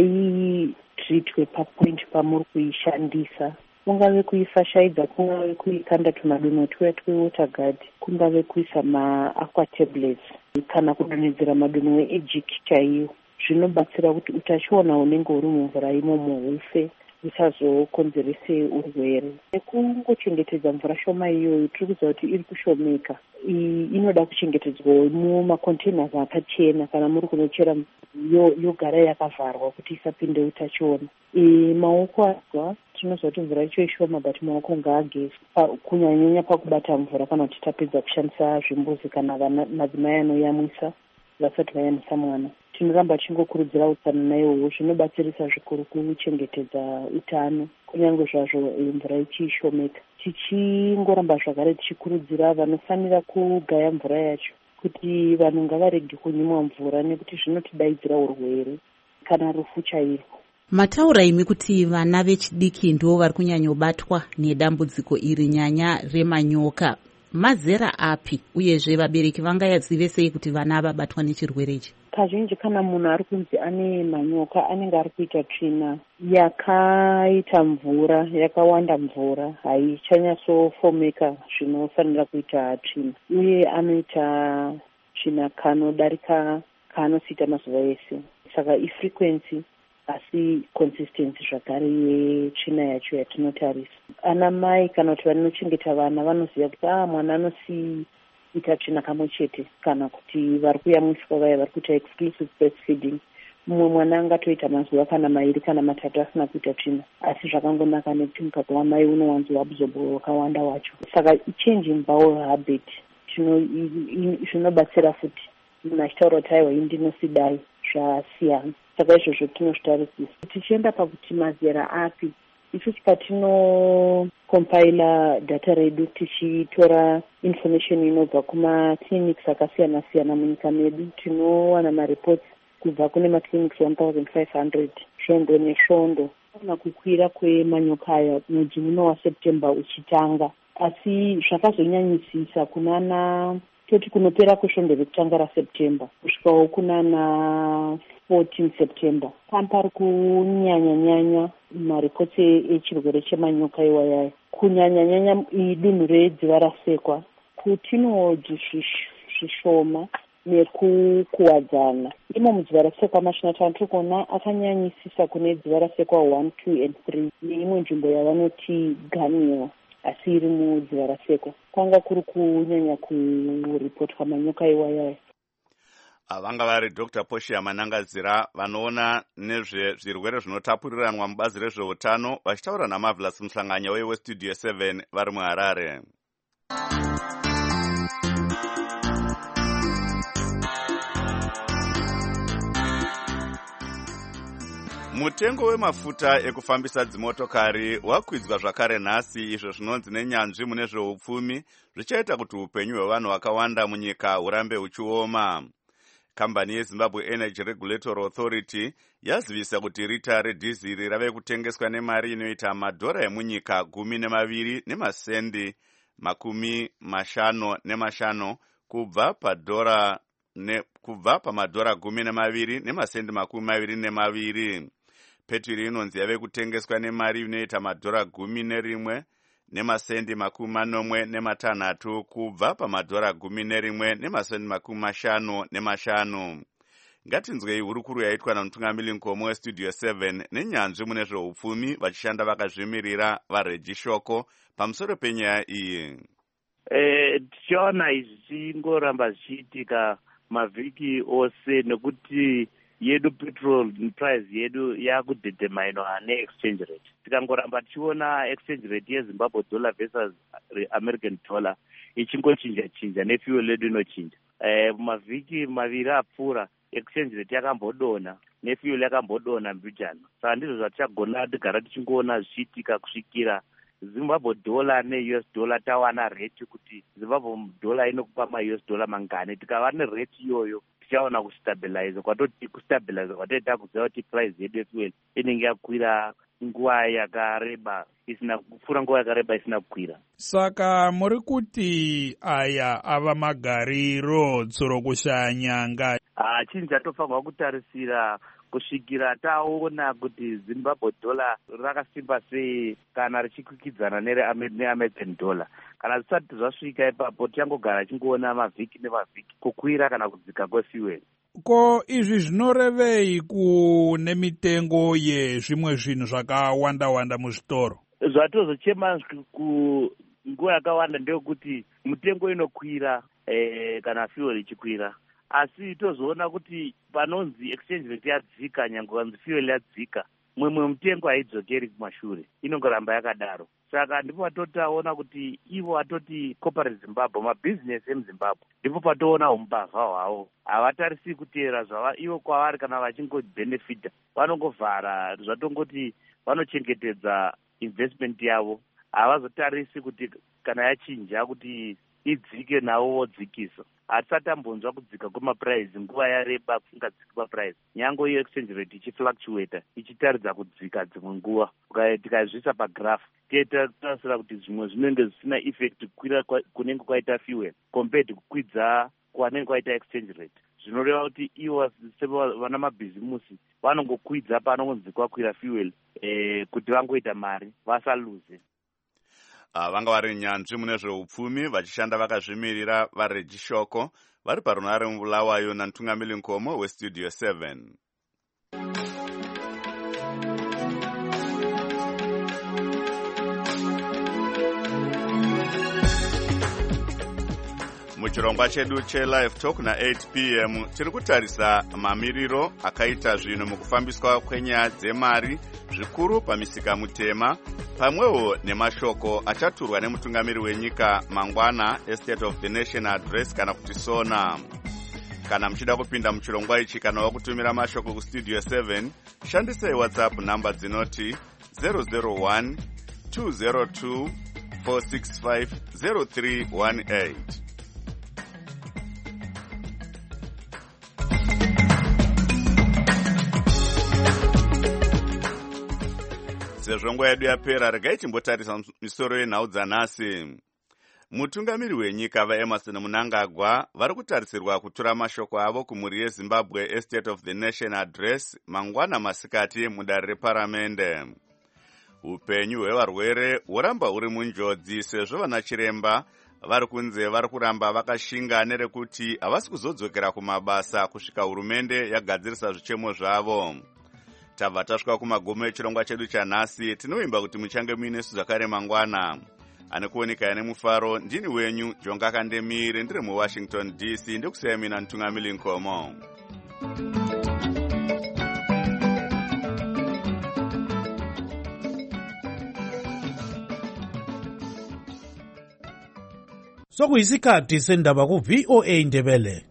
ngaitritwe papoint pamuri kuishandisa. Kungave kuifashaidza, kungave kuikanda tumadonho tuya twewaterguard, kungave kuisa maaqua tablets kana kudonhedzera madonho eEgic chaiwo. Zvinobatsira kuti utachiona unenge uri mumvura imomo hufe usazokonzerese urwere. Nekungochengetedza mvura shoma iyoyo tiri kuziva kuti iri kushomeka. Inoda kuchengetedzwa mumacontainers akachena, kana muri kunochera yogara yakavharwa kuti isapinde utachiona. Maoko azwa tinoziva kuti mvura icho ishoma, but maoko ngaagezwe kunyanyanya pakubata mvura kana kuti tapedza kushandisa zvimbuzi kana madzimai anoyamwisa vasati vayamwisa mwana. Tinoramba tichingokurudzira utsanana ihwohwo, zvinobatsirisa zvikuru kuchengetedza utano kunyange zvazvo mvura ichishomeka. Tichingoramba zvakare tichikurudzira vanofanira kugaya mvura yacho kuti vanhu ngavarege kunyimwa mvura nekuti zvinotidaidzira urwere kana rufu chairwo. Mataura imi kuti vana vechidiki ndivo vari kunyanyobatwa nedambudziko iri, nyanya remanyoka. Mazera api uyezve vabereki vangazive sei kuti vana vabatwa nechirwere ichi? Kazhinji kana munhu ari kunzi ane manyoka anenge ari kuita tsvina yakaita mvura, yakawanda mvura, haichanyasofomeka zvinofanira kuita tsvina, uye anoita tsvina kanodarika kaanosiita mazuva ese. Saka ifrequency asi consistency zvakare yetsvina yacho yatinotarisa. Ana mai kana kuti vanochengeta vana vanoziva kuti mwana anosiita tsvina kamwe chete, kana kuti vari kuyamwiswa vaya vari kuita exclusive breastfeeding, mumwe mwana angatoita mazuva kana mairi kana matatu asina kuita tsvina, asi zvakangonaka nekuti mukaka wamai unowanzoabsorb wakawanda wacho. Saka changing bowel habit zvinobatsira futi. Munhu achitaura kuti aiwa indinosidai zvasiyana. Saka izvozvo tinozvitarisisa. Tichienda pakuti mazera api, isu patinokompaila data redu tichitora information inobva kumaclinics akasiyana siyana munyika medu, tinowana mareports kubva kune maclinics 1500 svondo nesvondo. Kana kukwira kwemanyoka aya mwedzi uno waSeptember uchitanga, asi zvakazonyanyisisa kunana toti kunopera kwesvondo rekutanga raSeptember kusvikawo kunana 14 September pari kunyanya-nyanya maripotsi echirwere chemanyoka iwayaya. Kunyanya-nyanya idunhu redziva rasekwa kutinodzi zvishoma nekukuwadzana. Imo mudziva rasekwa masvinatano tiri kuona akanyanyisisa kune dziva rasekwa 1, 2 and 3 neimwe nzvimbo yavanoti Ganiwa. asi iri mudziva raseko. Kwanga kuri kunyanya kuripotwa manyoka iwayayo. Vanga vari Dr. Poshia Manangazira vanoona nezvezvirwere zvinotapuriranwa mubazi rezveutano vachitaura naMarvelous Muhlanganya weStudio 7 vari muHarare. Mutengo wemafuta ekufambisa dzimotokari wakwidzwa zvakare nhasi, izvo zvinonzi nenyanzvi mune zveupfumi zvichaita kuti upenyu hwevanhu vakawanda munyika hurambe huchioma. Kambani yeZimbabwe Energy Regulatory Authority yazivisa kuti rita redhiziri rave kutengeswa nemari inoita madhora emunyika 12.55 kubva pamadhora 12.22. Petiri inonzi yave kutengeswa nemari inoita madhora 11.46 kubva pamadhora 11.55. Ngatinzwei hurukuru yaitwa namutungamiri mukoma weStudio 7 nenyanzvi mune zveupfumi vachishanda vakazvimirira vaRegi Shoko pamusoro penyaya iyi. Tichaona izvi zvichingoramba zvichiitika mavhiki ose nekuti yedu petrol price yedu yakudedemainwa neexchange rate. Tikangoramba tichiona exchange rate yeZimbabwe dollar versus American dollar ichingochinja nefuel yedu inochinja. Mavhiki maviri apfuura exchange rate yakambodona nefuel yakambodona mbijana. Saka ndizvo zvatichagona tigara tichingoona zvichiitika kusvikira Zimbabwe dollar neUS dollar tawana rate kuti Zimbabwe dollar inokupa maUS dollar mangani. Tikava nerate iyoyo tichaona kustabilize. Kwatoti kustabilize kwatoita kuziva kuti price yedu yefuel inenge yakwira nguva yakareba isina kupfuura nguva yakareba isina kukwira. Saka muri kuti aya ava magariro tsoro kushaya nyanga. Chinhu chatofanirwa kutarisira kusvikira taona kuti Zimbabwe dollar rakasimba sei kana richikwikwidzana neAmerican dollar. Kana zvisati zvasvika ipapo tichangogara chingoona mavhiki nemavhiki kukwira kana kudzika kwefuel. Ko izvi zvinorevei kune mitengo yezvimwe zvinhu zvakawanda muzvitoro? Zvatozochema nguva yakawanda ndeyekuti mitengo inokwira kana fuel ichikwira. Asi tozoona kuti panonzi exchange rate yadzika nyange kanzi fuel yadzika, mumwe mutengo haidzokeri kumashure, inongoramba yakadaro. Saka ndipo patotaona kuti ivo atoti corporate Zimbabwe, mabhizinesi emuZimbabwe, ndipo patoona umbavha hwavo. Havatarisi kuteera zvava ivo kwavari kana vachingobhenefita, vanongovhara zvatongoti vanochengetedza investment yavo. Havazotarisi kuti kana yachinja kuti idzike navo vodzikisa. Hatisati tambonzwa kudzika kwemaprice nguva yareba kusingadziki maprice. Nyange iyo exchange rate ichifluctuata ichitaridza kudzika dzimwe nguva. Tikazvisa pagraph tietarisira kuti zvimwe zvinenge zvisina effect kukwira kunenge kwaita fuel compared kukwidza kwanenge kwaita exchange rate. Zvinoreva kuti ivo vana mabhizimusi vanongokwidza panongonzi kwakwira fuel kuti vangoita mari vasaluze. Vanga vari nyanzvi mune zveupfumi vachishanda vakazvimirira vaRegi Shoko vari parunare mubulawayo namutungamiri mukoma weStudio 7. Muchirongwa chedu cheLive Talk na8 p.m. tiri kutarisa mamiriro akaita zvinhu mukufambiswa kwenyaya dzemari zvikuru pamisika mutema, pamwewo nemashoko achaturwa nemutungamiri wenyika mangwana State of the Nation Address kana kuti SONA. Kana muchida kupinda muchirongwa ichi kana wakutumira mashoko kuStudio 7, shandisai WhatsApp namba dzinoti 001 202 465 0318. Sezvo nguva yedu yapera, regai timbotarisa misoro yenhau dzanhasi. Mutungamiri wenyika vaEmerson Mnangagwa vari kutarisirwa kutura mashoko avo kumhuri yeZimbabwe State of the Nation Address mangwana masikati mudare reparamende. Upenyu hwevarwere huramba huri munjodzi sezvo vanachiremba vari kunze vari kuramba vakashinga nerekuti havasi kuzodzokera kumabasa kusvika hurumende yagadzirisa zvichemo zvavo. Tabva tasvika kumagumo echirongwa chedu chanhasi. Tinoimba kuti muchange muinesu zvakare mangwana. anekuoneka yane mufaro. Ndini wenyu Jonga Kandemire, ndiri muWashington DC, ndikusiya mina Ntungamili Nkomo. Sokuyisikhathi sendaba ku VOA Ndebele.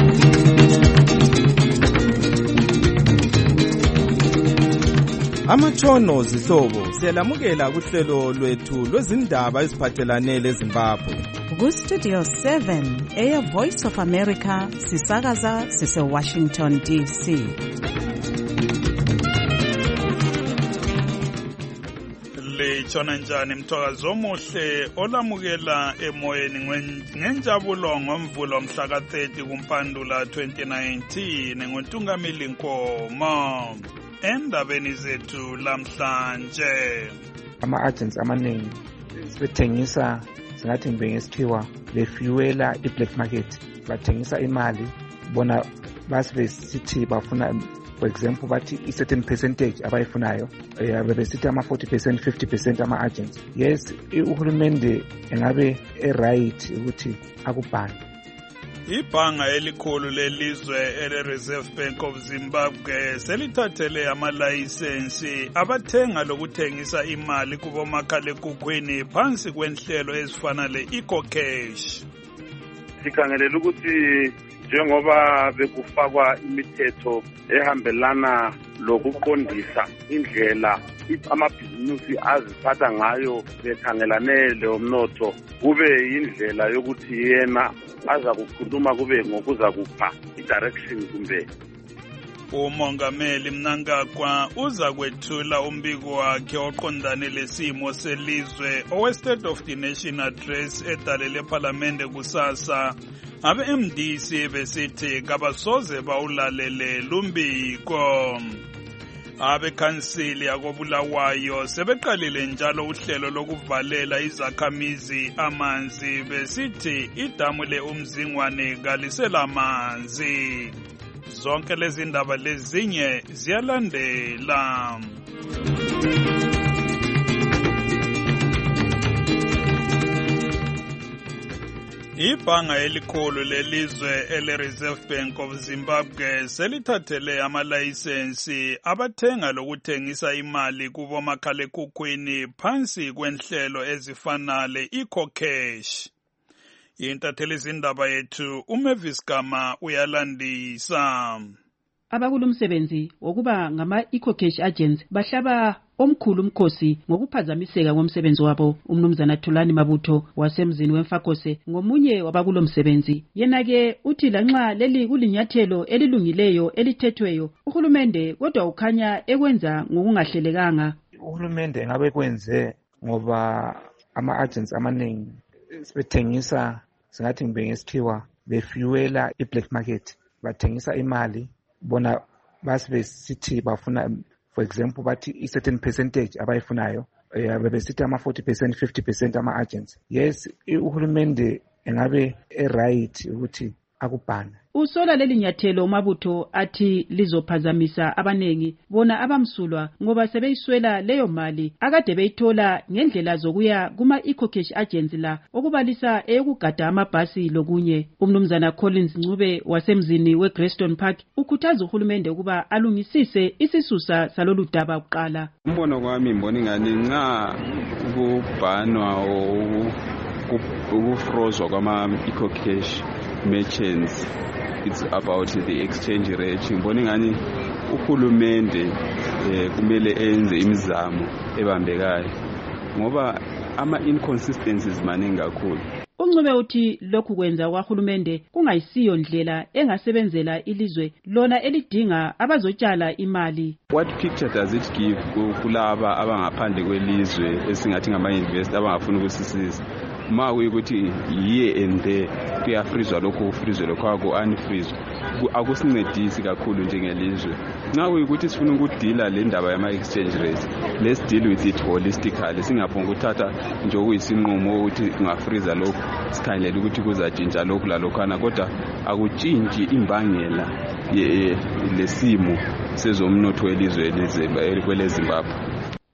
Amatshono zihlobo siyalamukela kuhlelo lwethu lwezindaba eziphathelane leZimbabwe. Ku Studio 7 Air Voice of America sisakaza sise Washington DC. Litshona njani mthakazo omuhle olamukela emoyeni ngenjabulo ngomvulo mhla ka 30 kuMpandula 2019 ngoNtungamili Nkomo. Endabeni zethu lamhlanje, ama-agents amaningi sebethengisa singathi ngesikhiwa befuela i-black market, bathengisa imali bona basithi bafuna, for example bathi i-certain percentage abayifunayo, besithi ama-40% 50% ama-agents. Yes, uhulumende engabe e-right ukuthi akubhane. Ibhanga elikhulu lelizwe ele-Reserve Bank of Zimbabwe selithathele amalayisensi abathenga lokuthengisa imali kubomakhalekhukhwini phansi kwenhlelo ezifana le-EcoCash. Sikhangelela ukuthi njengoba bekufakwa imithetho ehambelana lokuqondisa indlela amabhizinisi aziphatha ngayo bekhangelane lomnotho, kube indlela yokuthi yena aza kukhuluma kube ngokuza kupha i-direction kumbe. Umongameli Mnangagwa uza kwethula umbiko wakhe oqondane lesimo selizwe owe-State of the Nation Address edalele eParliament kusasa. Abe-MDC besithi kabasoze bawulalele lumbiko. Abekhansili yakobulawayo sebeqalile njalo uhlelo lokuvalela izakhamizi amanzi besithi idamu le-Umzingwane kalisela amanzi. Zonke lezi ndaba lezinye ziyalandela. Ibhanga elikhulu lelizwe ele-Reserve Bank of Zimbabwe selithathele amalayisensi abathenga lokuthengisa imali kubomakhalekhukhwini phansi kwenhlelo ezifana le-EcoCash. Intatheli izindaba yethu uMavis Gama uyalandisa. Abakulomsebenzi wokuba ngama-EcoCash agents bahlaba omkhulu umkhosi ngokuphazamiseka ngomsebenzi wabo. Umnumzana Thulani Mabutho wasemzini weMfakose ngomunye wabakulomsebenzi. Yena-ke uthi lanxa leli kulinyathelo elilungileyo elithethweyo, uhulumende kodwa ukhanya ekwenza ngokungahlelekanga. Uhulumende ngabe kwenze ngoba ama-agents amaningi sebethengisa singathi ngesikhiwa befuela i-black market, bathengisa imali bona basithi bafuna, for example bathi i-certain percentage abayifunayo, besithi ama-40% 50% ama-agents. Yes, uhulumende engabe e-right ukuthi akubhane. Usola leli nyathelo uMabutho athi lizophazamisa abanengi bona abamsulwa ngoba sebeyiswela leyo mali akade beyithola ngendlela zokuya kuma-EcoCash agents la okubalisa eyokugada amabhasi lokunye. Umnumzana Collins Ncube wasemzini we-Greystone Park ukhuthaza uhulumende ukuba alungisise isisusa salolu daba kuqala. Umbono kwami mbona ingani nxa kubhanwa ukufrozwa kwama-EcoCash merchants, it's about the exchange rate. Ngibona ngani uhulumende kumele enze imizamo ebambekayo ngoba ama-inconsistencies maningi kakhulu. Uncube uthi lokhu kwenza kwahulumende kungayisiyo ndlela engasebenzela ilizwe lona elidinga abazotshala imali. What picture does it give kulaba abangaphandle kwelizwe esingathi ngama-invest abangafuna ukusisiza? Ma kuyikuthi here and there kuyafrizwa lokho ufrizwe lokho aku-unfrizwa akusincedisi kakhulu njengelizwe. Nxa kuyikuthi sifuna ukudila le ndaba yama-exchange rates, let's deal with it holistically, singaphonga ukuthatha nje okuyisinqumo ukuthi kungafriza lokhu sikhangelela ukuthi kuzatshintsha lokhu lalokhana, kodwa akutshintshi imbangela lesimo sezomnotho welizwe kweleZimbabwe.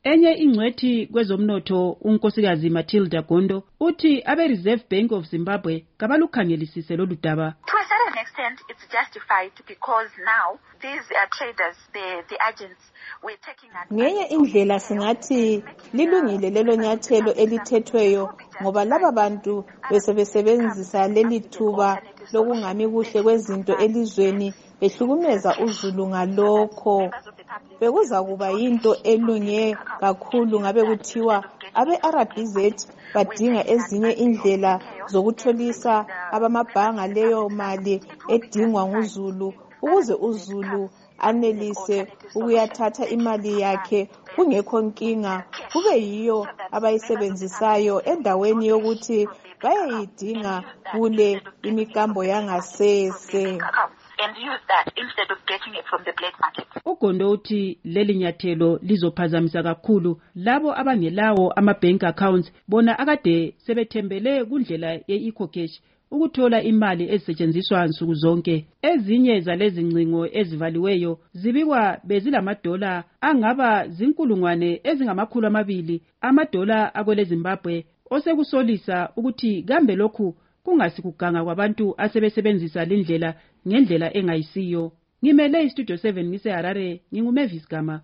Enye ingcwethi kwezomnotho unkosikazi Matilda Gondo uthi abe-Reserve Bank of Zimbabwe kabalukhangelisise lolu daba. To a certain extent, it's justified because now these traders, the agents, we're taking ngenye indlela singathi lilungile lelo nyathelo elithethweyo ngoba laba bantu besebesebenzisa leli thuba lokungami kuhle kwezinto elizweni behlukumeza uZulu ngalokho. Bekuza kuba yinto elunge kakhulu ngabe kuthiwa abe-RBZ badinga ezinye indlela zokutholisa abamabhanga leyo mali edingwa nguZulu ukuze uZulu anelise ukuyathatha imali yakhe kungekho nkinga, kube yiyo abayisebenzisayo endaweni yokuthi bayayidinga kule imikambo yangasese. And use that instead of getting it from the black market. Ugondo uthi leli nyathelo lizophazamisa kakhulu labo abangelawo ama-bank accounts bona akade sebethembele kundlela ye-EcoCash ukuthola imali ezisetshenziswa nsuku zonke. Ezinye zalezi ngcingo ezivaliweyo zibikwa bezilamadola angaba zinkulungwane ezingama200 amadola akwele Zimbabwe, osekusolisa ukuthi kambe lokhu kungasikuganga kwabantu asebesebenzisa lindlela ngendlela engayisiyo. Ngimele iStudio 7 ngiseHarare, nginguMavis Gama.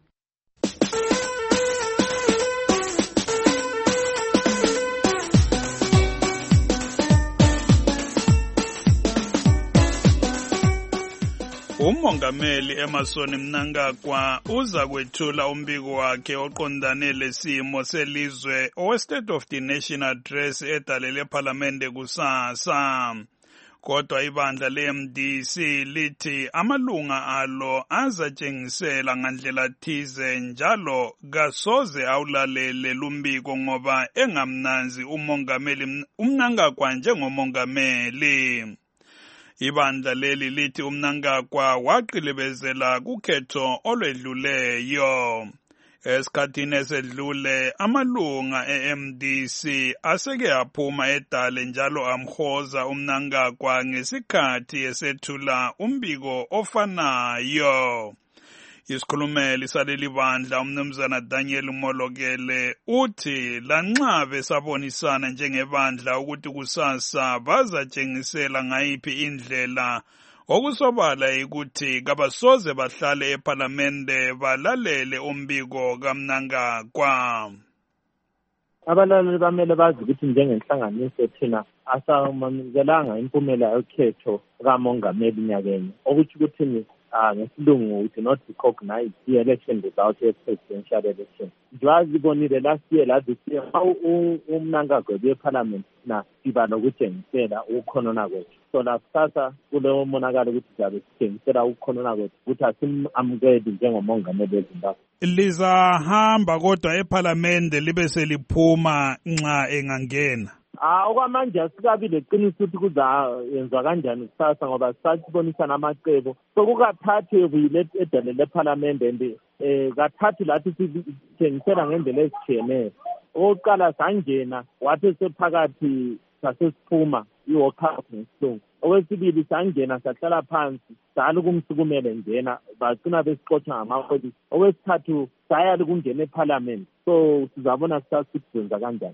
Umongameli Emmerson Mnangagwa uza kwethula umbiko wakhe oqondane lesimo selizwe owe-State of the Nation Address edalele eParliamente kusasa. Kodwa ibandla le-MDC lithi amalunga alo azatshengisela ngandlela thize njalo kasoze awulalele lumbiko ngoba engamnanzi umongameli uMnangagwa njengomongameli. Ibandla leli lithi uMnangagwa waqilibezela kukhetho olwedluleyo. Esikhathini esedlule amalunga e-MDC aseke aphuma edale njalo amhoza uMnangagwa ngesikhathi esethula umbiko ofanayo. Isikhulumeli saleli bandla umnumzana Daniel Molokele uthi lanxa besabonisana njengebandla ukuthi kusasa bazatshengisela ngayiphi indlela, okusobala ukuthi kabasoze bahlale eParliamente balalele umbiko kaMnangagwa. Abalaleli bamele bazi ukuthi njengenhlanganiso thina asamamukelanga impumela yokhetho kamongameli nyakenye, okuthi ukuthi ngesilungu we do not recognize the election results of presidential election. Njengoba sibonile last year this year uMnangagwa beParliament na siba nokutshengisela ukukhonona kwethu. So lasasa kuleyo monakalo ukuthi siyabe sitshengisela ukukhonona kwethu ukuthi asimamukeli njengomongameli weZimbabwe. Lizahamba kodwa eParliamente libe seliphuma nxa engangena. Okwamanje asikabi leqiniso ukuthi kuzayenziwa kanjani kusasa ngoba sisabonisa namacebo. So kukathathu edale leParliament and kathathu lathi sithengisela ngendlela ezitshiyeneyo. Oqala sangena wathi sephakathi sasesiphuma i-walkout ngesilungu. Okwesibili sangena sahlala phansi salo kumsukumele njena bagcina besixotsha ngamapolisi. Okwesithathu saya lokungena eParliament. So sizabona kusasa sikwenza kanjani.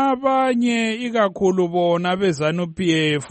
Abanye ikakhulu bona beZANU-PF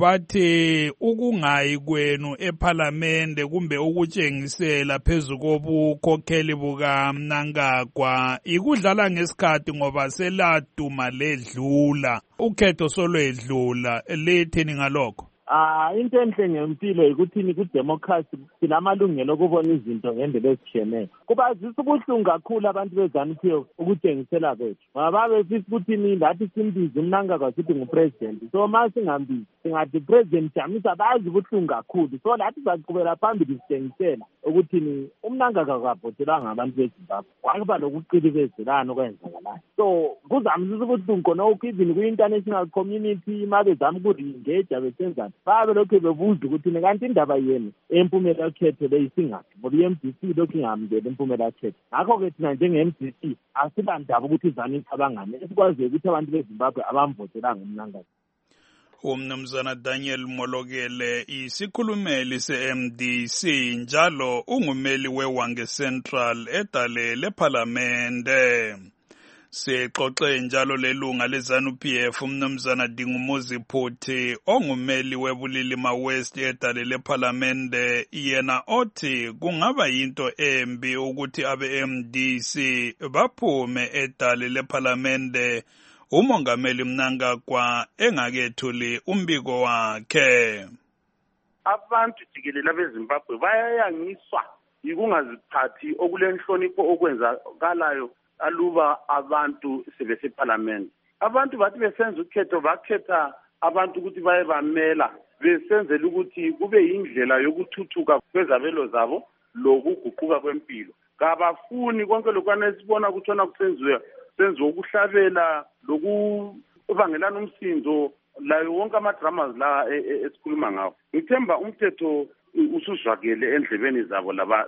bathe ukungayi kwenu eParliamente kumbe ukutshengisela phezu kobukhokheli bukaMnangagwa ikudlala ngesikhathi ngoba seladuma ledlula ukhetho solwedlula. Lethini ngalokho? Into enhle ngempilo ukuthi kudemocracy sinamalungelo okubona izinto ngendlela ezitshiyeneyo. Kubazisa ubuhlungu kakhulu abantu beZANU-PF ukutshengisela bethu. Ngoba befisa ukuthi lathi simbize uMnangagwa sithi ngupresident. So masingambizi singathi president Jamisa bazi ubuhlungu kakhulu. So lathi saqhubela phambili sitshengisela ukuthi uMnangagwa akavotelanga abantu beZimbabwe. Kwaba lokuqilibezelana okwenzakalayo. So kuzamsisa ubuhlungu khona even ku-international community mabezama uku-engage besenza babe lokhu bebuza ukuthi kanti indaba yenu empumela yokhetho leyisingaphi ngoba i-MDC lokhu ingamukeli impumela yokhetho. Ngakho-ke thina njenge-MDC asibandaba ukuthi izanu icabangane esikwaziyo ukuthi abantu beZimbabwe abamvotelanga uMnangagwa. Umnumzana Daniel Molokele isikhulumeli se-MDC njalo ungumeli weWange Central edale lePhalamende. Sixoxe njalo lelunga leZANU-PF umnumzana Dingumuzi Phuthi ongumeli weBulilima West edale lePhalamende yena othi kungaba yinto embi ukuthi abe-MDC baphume edale lePhalamende umongameli Mnangagwa engakethuli umbiko wakhe. Abantu jikelele beZimbabwe bayayangiswa yikungaziphathi okulenhlonipho okwenzakalayo aluba abantu sebesePhalamende. Abantu bathi besenza ukhetho bakhetha abantu ukuthi baye bamela besenzela ukuthi kube indlela yokuthuthuka kwezabelo zabo lokuguquka kwempilo. Kabafuni konke lokwana esibona kutshona kusenziwa ukuhlabela lokubangelana umsindo layo wonke amadramas la esikhuluma ngawo. Ngithemba umthetho usuzwakele endlebeni zabo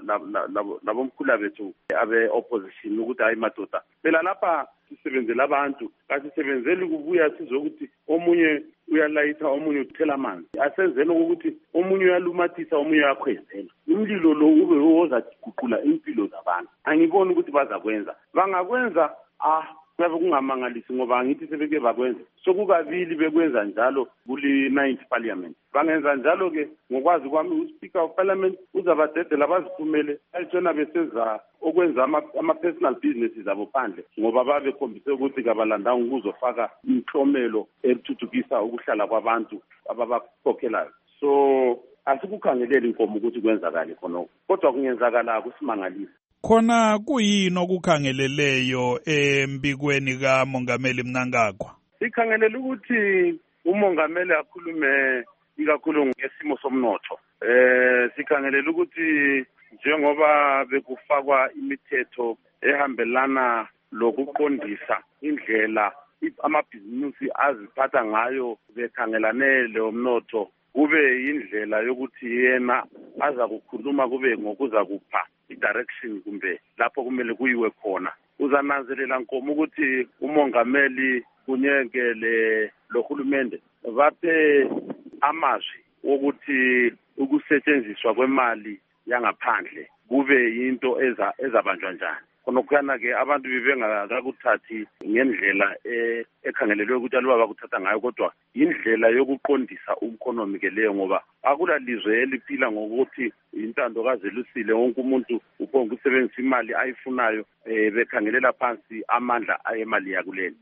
labomkhulu bethu abe-opposition ukuthi hayi madoda phela lapha sisebenzela abantu kasisebenzeli ukubuya sizokuthi omunye uyalayitha omunye uthela amanzi asenzeni ukuthi omunye uyalumathisa omunye uyakhwezela umlilo lo ube wozaguqula impilo zabantu. Angiboni ukuthi bazakwenza bangakwenza kuyabe kungamangalisi ngoba ngithi sebeke bakwenza sokukabili bekwenza njalo kuli 9th parliament. Bangenza njalo ke ngokwazi kwami uSpeaker of Parliament uzabadedela baziphumele ayitshona besenza okwenza ama-personal businesses zabo phandle ngoba babekhombise ukuthi kabalandanga ukuzofaka inhlomelo ethuthukisa ukuhlala kwabantu ababakhokhelayo. So asikukhangeleli inkomo ukuthi kwenzakale khonoko kodwa kungenzakala kusimangalisa. Khona kuyini okukhangeleleyo embikweni kaMongameli Mnangagwa? Sikhangelela ukuthi umongameli akhulume ikakhulu ngesimo somnotho. Sikhangelela ukuthi njengoba bekufakwa imithetho ehambelana lokuqondisa indlela amabhizinisi aziphatha ngayo bekhangelane lomnotho kube indlela yokuthi yena aza kukhuluma kube ngokuza kupha i-direction kumbe lapho kumele kuyiwe khona. Uzananzelela nkomo ukuthi umongameli kunyekele lohulumende baphe amazwi wokuthi ukusetshenziswa kwemali yangaphandle kube yinto ezabanjwa njani. Khonokuyana ke abantu bebengakakuthathi ngendlela ekhangelelwe ukuthi aluba bakuthatha ngayo kodwa indlela yokuqondisa ueconomy ke leyo ngoba akulalizwe eliphila ngokuthi intando kazelusile wonke umuntu uphonga ukusebenzisa imali ayifunayo bekhangelela phansi amandla ayemali yakuleli.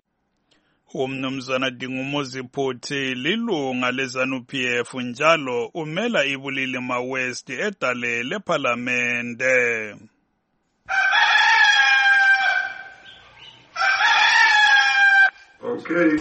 Umnumzana Dingumuzi Phuthi lilunga leZANU-PF njalo umela iBulilima West edale lePhalamende. Okay.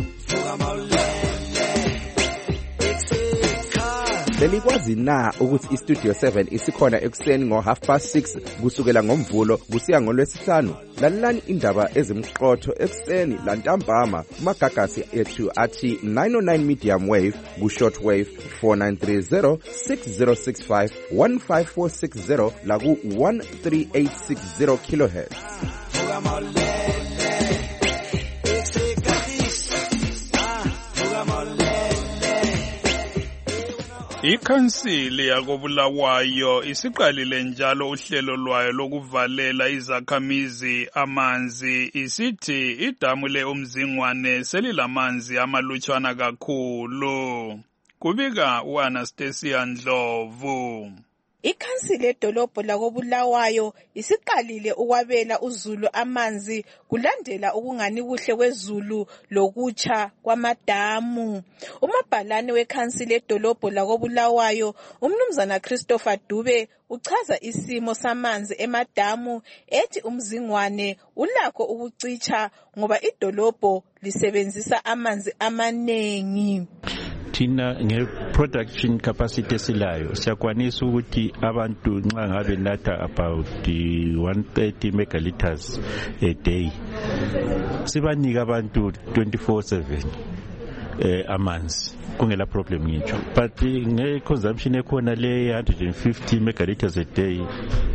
Belikwazi na ukuthi iStudio 7 isikhona ekuseni ngo6:30 kusukela ngoMvulo kusiya ngoLwesihlanu? Lalelani indaba ezimqotho ekuseni lantambama kumagagasi ethu athi 909 medium wave ku-short wave 4930 6065 15460 la ku-13860 kilohertz. Ikhansili yakoBulawayo isiqalile njalo uhlelo lwayo lokuvalela izakhamizi amanzi isithi idamu leUmzingwane selilamanzi amalutshwana kakhulu. Kubika uAnastasia Ndlovu. Ikhansili ledolobho lakoBulawayo isiqalile ukwabela uZulu amanzi kulandela ukungani kuhle kwezulu lokutsha kwamadamu. Umabhalane wekhansili ledolobho lakoBulawayo umnumzana Christopher Dube uchaza isimo samanzi emadamu ethi uMzingwane ulakho ukucitsha ngoba idolobho lisebenzisa amanzi amanengi. Thina nge-production capacity esilayo siyakwanisa ukuthi abantu nxa ngabe natha about 130 megaliters a day sibanika abantu 24/7 amanzi kungela problem ngitsho but nge-consumption ekhona le 150 megaliters a day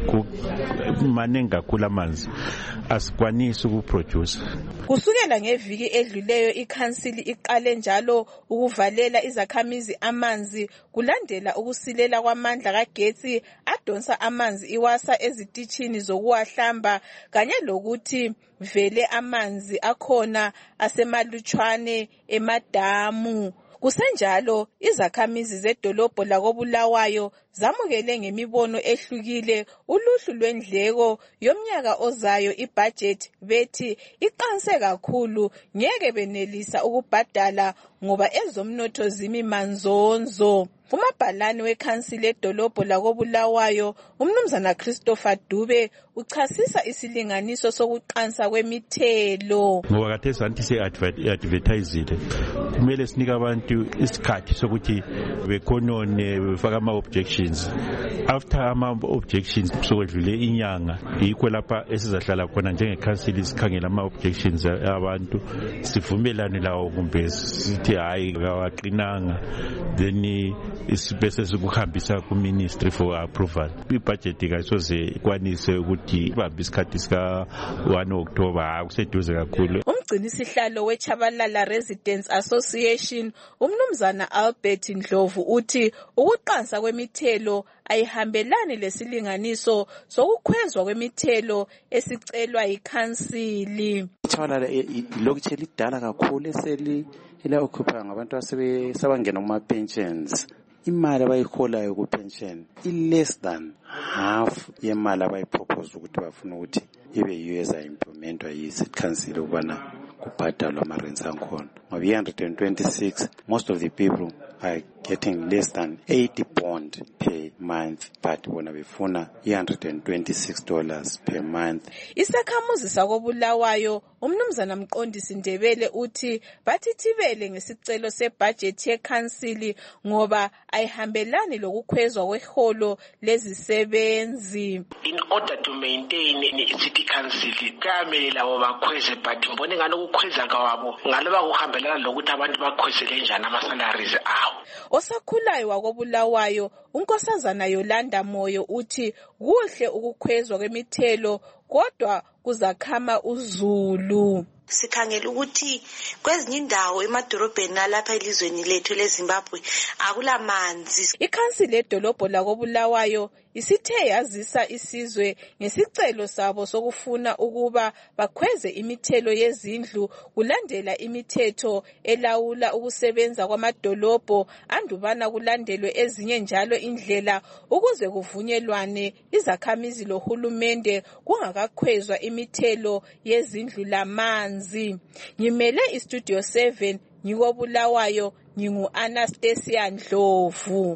maningi kakhulu amanzi asikwanisi ukuproduce. Kusukela ngeviki edluleyo ikhansili iqale njalo ukuvalela izakhamizi amanzi kulandela ukusilela kwamandla kagetsi adonsa amanzi iwasa ezititshini zokuwahlamba kanye lokuthi vele amanzi akhona asemalutshwane emadamu. Kusenjalo izakhamizi zedolobho lakoBulawayo zamukele ngemibono ehlukile uluhlu lwendleko yomnyaka ozayo ibudget bethi iqanse kakhulu ngeke benelisa ukubhadala ngoba ezomnotho zimi manzonzo. Umabhalane wekhansili edolobho lakoBulawayo umnumzana Christopher Dube uchasisa isilinganiso sokuqansa kwemithelo. Ngoba khathesi anti se-advertisile kumele sinike abantu isikhathi sokuthi bekhonone befaka ama-objections. After ama-objections sokwedlule inyanga yikho lapha esizahlala khona njengekhansili sikhangela ama-objections abantu sivumelane lawo kumbe sithi hayi kawaqinanga then bese sikuhambisa ku-ministry for approval. Ibudget kayisoze ikwanise ukuthi ibambe isikhathi sika-1 October kuseduze kakhulu. Umgcinisihlalo weChabalala Residents Association umnumzana Albert Ndlovu uthi ukuqansa kwemithelo ayihambelani lesilinganiso sokukhwezwa kwemithelo esicelwa yikhansili. iChabalala ilokhu lidala kakhulu ela-occupy ngabantu asebangena kuma-pensions. Imali abayiholayo ku-pension i-less than half yemali abayipropose ukuthi bafuna ukuthi ibe yiyo eza-implementwa yi-council ukubana kubhadalwa ama-rents ankhona. Ngoba i-126 most of the people are getting less than 80 bond per month but bona befuna $126 per month. Isakhamuzi sakoBulawayo umnumzana Mqondisi Ndebele uthi bathithibele ngesicelo sebudget yekhansili ngoba ayihambelani lokukhwezwa kweholo lezisebenzi. In order to maintain i-city council kuyamele labo bakhweze but mbone ngalo ukukhweza kwabo ngaloba kuhambelana lokuthi abantu bakhwezele njani ama-salaries awo. Osakhulayo wakoBulawayo unkosazana Yolanda Moyo uthi kuhle ukukhwezwa kwemithelo kodwa kuzakhama uzulu. Sikhangela ukuthi kwezinye indawo emadorobheni alapha elizweni lethu leZimbabwe akulamanzi. Ikhansili edolobho lakoBulawayo isithe yazisa isizwe ngesicelo sabo sokufuna ukuba bakhweze imithelo yezindlu kulandela imithetho elawula ukusebenza kwamadolobho andubana kulandelwe ezinye njalo indlela ukuze kuvunyelwane izakhamizi lohulumende kungakakhwezwa imithelo yezindlu lamanzi. Ngimele iStudio 7 ngikoBulawayo ngingu-Anastasia Ndlovu.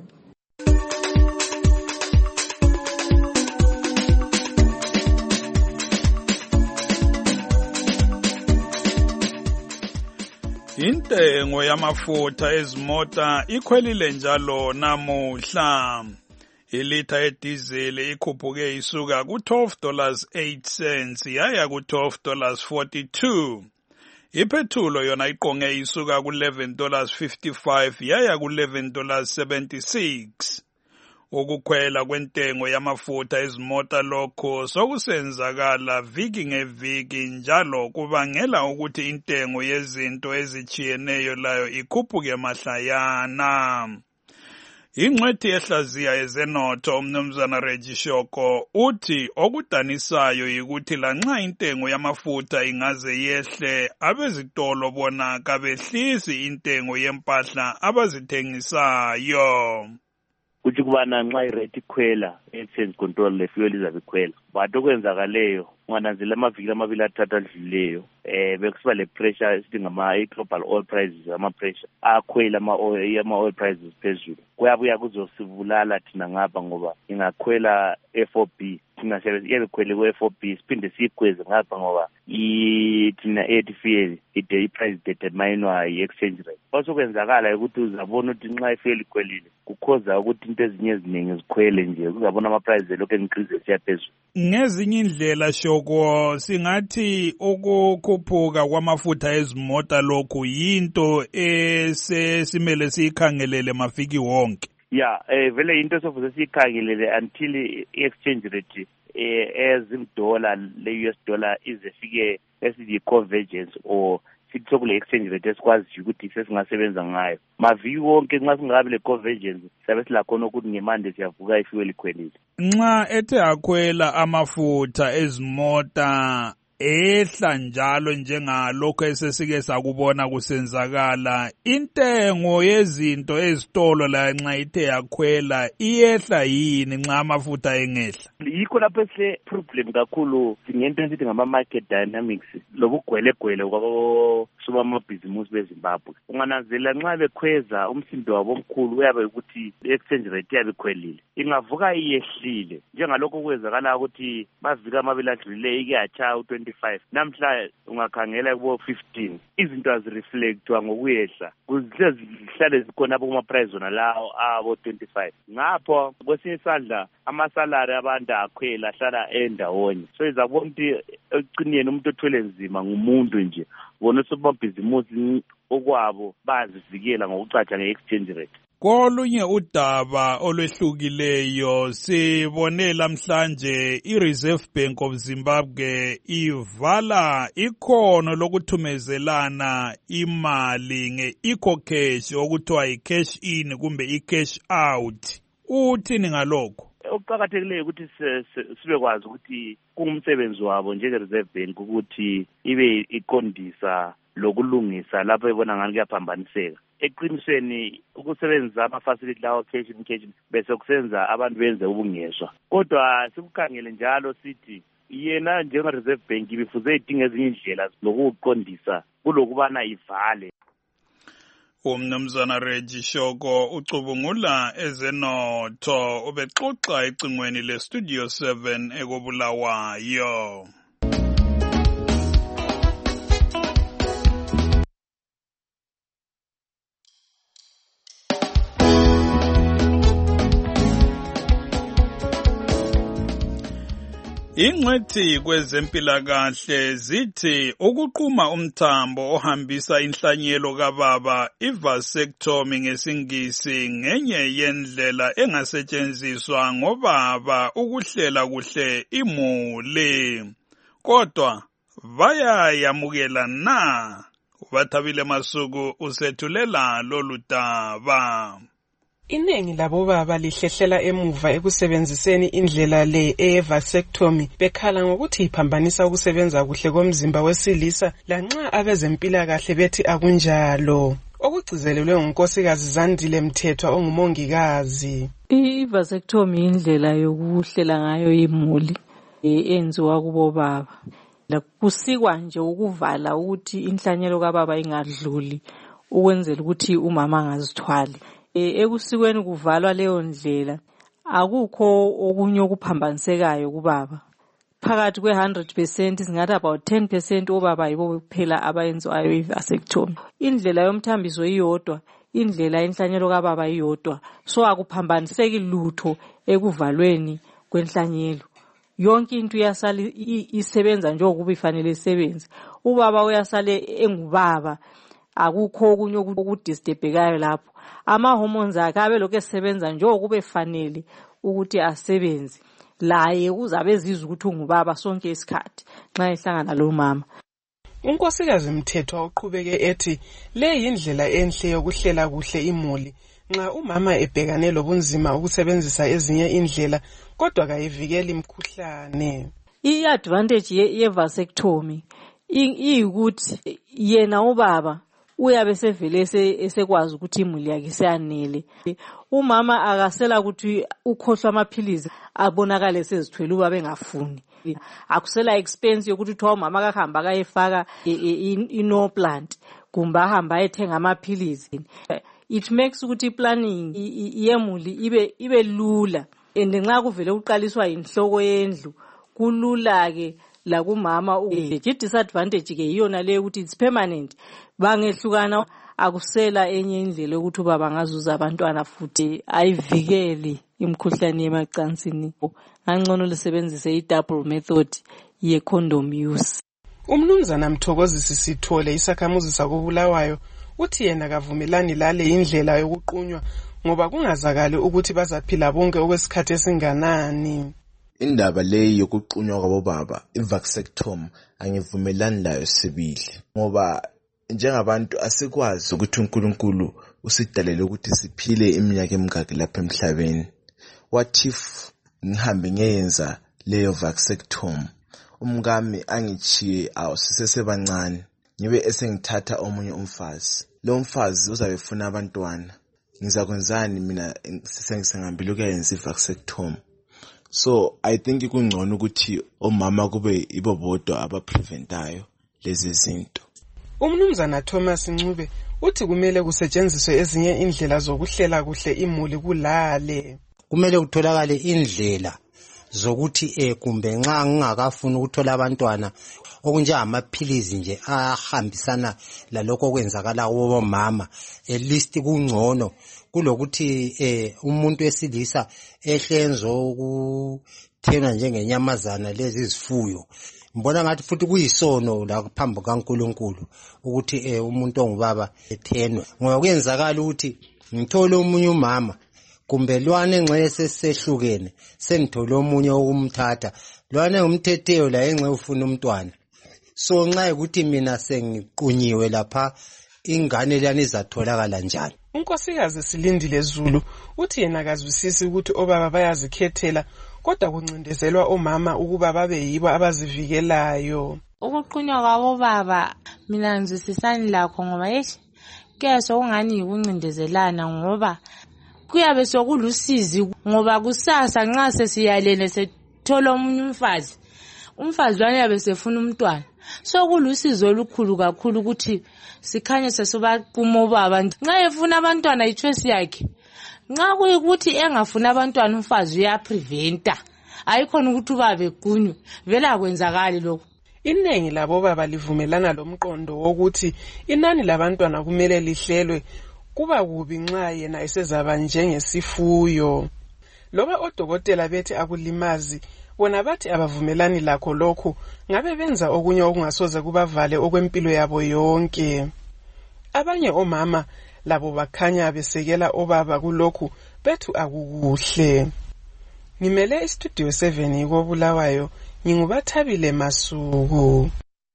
Intengo yamafutha ezimota ikhwelile njalo namuhla. Ilitha yedizeli ikhuphuke isuka ku$12.08 yaya ku$12.42. Iphethulo yona iqonge isuka ku$11.55 yaya ku$11.76. Ukukhwela kwentengo yamafutha ezimota lokho sokusenzakala viki ngeviki njalo kubangela ukuthi intengo yezinto ezichiyeneyo layo ikhuphuke mahlayana. Ingcwethi yehlaziya ezenotho umnumzana Reggie Shoko uthi okudanisayo yikuthi lanxa intengo yamafutha ingaze yehle abezitolo bona kabehlisi intengo yempahla abazithengisayo. Kuthi kubana nxa irate ikhwela exchange control le fuel izabe ikhwela but okwenzakaleyo ungananzela amaviki amabili athathu adluleyo bekusiba le pressure esithi ngama-global oil prices ama-pressure akhwela ama-oil prices phezulu kuyabuya kuzosibulala thina ngapha ngoba ingakhwela FOB thina iyabekhwele ku-FOB siphinde siyikhweze ngapha ngoba thina fuel i-price determinwa yi-exchange rate. Osokwenzakala ukuthi uzabona ukuthi nxa ifuel ikhwelile kukhoza ukuthi into ezinye eziningi zikhwele nje uzabona ama-price elokhu increase siya phezulu. Ngezinye indlela Shoko singathi ukukhuphuka kwamafutha ezimota lokhu yinto esesimele siyikhangelele maviki wonke. Yeah, vele into sofuze siyikhangelele until i-exchange rate ezimdola le-US dollar izefike esiyi-convergence or sithi sokule exchange rate esikwaziyo ukuthi sesingasebenza ngayo. Maviki wonke nxa singabe le convergence siyabe silakhona ukuthi ngemande siyavuka ifuel ikhwelile. Nxa ethe akhwela amafutha ezimota ehla njalo njengalokho esesike sakubona kusenzakala, intengo yezinto ezitolo la nxa ithe yakhwela iyehla yini nxa amafutha engehla? Yikho lapho esile problem kakhulu ngento esithi ngama-market dynamics lobugwelegwele kwabosomabhizimusi beZimbabwe. Ungananzela nxa bekhweza umsindo wabo omkhulu uyabe ukuthi i-exchange rate yabe ikhwelile, ingavuka iyehlile njengalokho kwenzakala ukuthi mavika amabili adlulileyo ike yatshaya u-25, namhla ungakhangela kubo 15, izinto azireflectwa ngokuyehla zihlale zikhona apho kuma-price zona lawo abo 25. Ngapho kwesinye isandla amasalari abantu akhwela ahlala endawonye, so izabona ukuthi ekucineni umuntu othwele nzima ngumuntu nje, bona sobabhizimusi okwabo bazivikela ngokucatsha nge-exchange rate. Kolunye udaba olwehlukileyo sibone lamhlanje i-Reserve Bank of Zimbabwe ivala ikhono lokuthumezelana imali nge-EcoCash okuthiwa yi-cash in kumbe i-cash out. Uthini ngalokho? Okuqakathekileyo ukuthi sibekwazi ukuthi kungumsebenzi wabo njenge-Reserve Bank ukuthi ibe iqondisa lokulungisa lapho ebona ngani kuyaphambaniseka. Eqinisweni ukusebenzisa ama-facility lawo cash in bese kusenza abantu benze ubungezwa. Kodwa sikukhangele njalo sithi yena njenge-Reserve Bank ibifuze idinga ezinye indlela lokuqondisa kulokubana ivale. Umnumzana Reggie Shoko ucubungula ezenotho ubexoxa ecingweni le-Studio 7 ekobulawayo. Ingcwethi kwezempilakahle zithi ukuquma umthambo ohambisa inhlanyelo kababa i-vasectomy ngesingisi ngenye yendlela engasetshenziswa ngobaba ukuhlela kuhle imuli. Kodwa bayayamukela na? Ubathabile Masuku usethulela lolu daba. Iningi labobaba lihlehlela emuva ekusebenziseni indlela le eye-vasectomy bekhala ngokuthi iphambanisa ukusebenza kuhle komzimba wesilisa lanxa abezempilakahle bethi akunjalo. Okugcizelelwe ngunkosikazi Zandile Mthethwa ongumongikazi. I-vasectomy indlela yokuhlela ngayo imuli enziwa kubobaba. Kusikwa nje ukuvala ukuthi inhlanyelo kababa ingadluli ukwenzela ukuthi umama angazithwali. Ekusikweni kuvalwa leyo ndlela akukho okunye okuphambanisekayo kubaba. Phakathi kwe-100% singathi about 10% obaba yibo kuphela abayenziwayo i-vasectomy. Indlela yomthambiso iyodwa, indlela yenhlanyelo kababa iyodwa, so akuphambaniseki lutho ekuvalweni kwenhlanyelo. Yonke into iyasala isebenza njengokuba ifanele isebenze. Ubaba uyasale engubaba, akukho okunye okudistebhekayo lapho. Ama-hormones akhe abe lokhu esebenza njengokuba efanele ukuthi asebenze. Laye uzabe ezizwa ukuthi ungubaba sonke isikhathi nxa ehlangana lo mama. Unkosikazi Mthethwa uqhubeke ethi le yindlela enhle yokuhlela kuhle imuli nxa umama ebhekane lobunzima ukusebenzisa ezinye indlela kodwa kayivikeli imkhuhlane. I-advantage ye-vasectomy iyikuthi yena ubaba uyabe sevele esekwazi ukuthi imuli yakhe seyanele. Umama akasela ukuthi ukhohlwa amaphilizi abonakale sezithwele uba bengafuni. Akusela expense yokuthi uthiwa umama akahamba akayefaka i-no plant kumbe ahamba ayethenga amaphilizi. It makes ukuthi planning yemuli ibe lula, and nxa kuvele uqaliswa inhloko yendlu kulula ke la kumama. Disadvantage ke iyona le ukuthi it's permanent. Bangehlukana akusela enye indlela ukuthi ubaba ngazuza abantwana futhi ayivikeli imkhuhlane yemacansini. Angcono lisebenzise i-double method ye-condom use. Umnumzana Mthokozisi Sithole isakhamuzi sakobulawayo uthi yena kavumelani lale indlela yokuqunywa ngoba kungazakali ukuthi bazaphila bonke okwesikhathi esinganani. indaba leyi yokuqunywa kwabobaba i-vasectomy angivumelani layo sibili, ngoba njengabantu asikwazi ukuthi uNkulunkulu usidalele ukuthi siphile iminyaka emingaki lapha emhlabeni. What if ngihambe ngiyenza leyo vasectomy, umkami angichiye sisesebancane, ngibe esengithatha omunye umfazi, lo mfazi uzabe efuna abantwana, ngizakwenzani mina sengihambile ukuyenza i-vasectomy? So I think kungcono ukuthi omama kube ibo bodwa abapreventayo lezi zinto. Umnumzana Thomas Ncube uthi kumele kusetshenziswe ezinye indlela zokuhlela kuhle imuli kulale. Kumele kutholakale indlela zokuthi kumbe nxa ngingakafuni ukuthola abantwana okunjengamaphilizi nje ahambisana lalokho okwenzakala kubomama, at least kungcono kulokuthi umuntu wesilisa ehlenzo ukuthenwa njengenyamazana lezi izifuyo. Mbona ngathi futhi kuyisono la phambi kaNkulunkulu ukuthi umuntu ongubaba ethenwe, ngoba kuyenzakala ukuthi ngithole umunye umama kumbe lwane nxe sesehlukene sengithole omunye okumthatha, lwane ngumthetheyo la enxe ufuna umntwana. So nxa ukuthi mina sengiqunyiwe lapha, ingane lani izatholakala njani? Unkosikazi Silindile Zulu uthi yena akazwisisi ukuthi obaba bayazikhethela, kodwa kuncindezelwa omama ukuba babe yibo abazivikelayo. Ukuqunywa kwabobaba mina ngizwisisani lakho, ngoba ke sokungani yikuncindezelana, ngoba kuyabe sokulusizi, ngoba kusasa nxa sesiyalene sethola omunye umfazi wayabe sefuna umntwana. Sokulusizo olukhulu kakhulu ukuthi sikhanye sesibaquma obaba. Nxa efuna abantwana i-choice yakhe. Nxa kuyikuthi engafuna abantwana umfazi uyapreventa, ayikhona ukuthi ubaba equnywe, vele akwenzakali lokho. Iningi labobaba livumelana lomqondo wokuthi inani labantwana kumele lihlelwe, kuba kubi nxa yena esezaba njengesifuyo. Loba odokotela bethi akulimazi, bona bathi abavumelani lakho lokho, ngabe benza okunye okungasoze kubavale okwempilo yabo yonke. Abanye omama labo bakhanya besekela obaba kulokhu, bethu akukuhle. Ngimele istudio 7 koBulawayo, nginguBathabile Masuku.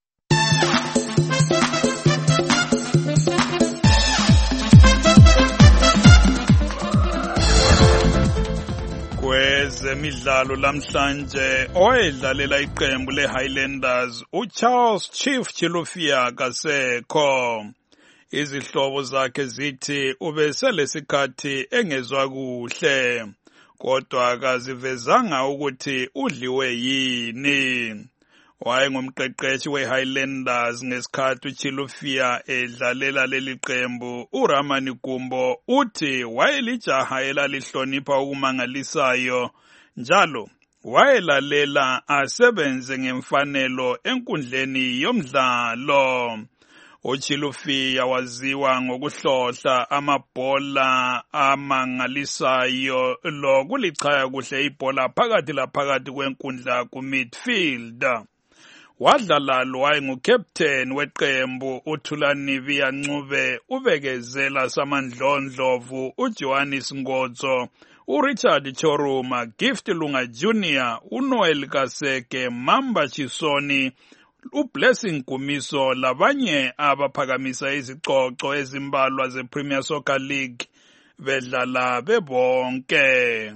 Kwezemidlalo lamhlanje owedlalela iqembu leHighlanders uCharles Chief Chilufya kasekho. Izihlobo zakhe zithi ubeselesikhathi engezwa kuhle, kodwa akazivezanga ukuthi udliwe yini. Wayengumqeqeshi weHighlanders ngesikhathi uChilufya edlalela leli qembu. uRamani Gumbo uthi wayelijaha elalihlonipha okumangalisayo, njalo wayelalela asebenze ngemfanelo enkundleni yomdlalo. uChilufya waziwa ngokuhlohla amabhola amangalisayo lokulichaya kuhle ibhola phakathi laphakathi kwenkundla ku-midfield. Wadlala lo wayengukapteni weqembu uThulani Ncube, ubekezela Samandlondlovu, uJohannes Ngotso, uRichard Choruma, Gift Lunga Jr., uNoel Kaseke, Mamba Chisoni, uBlessing Gumiso labanye abaphakamisa izicoco ezimbalwa zePremier Soccer League bedlala bebonke.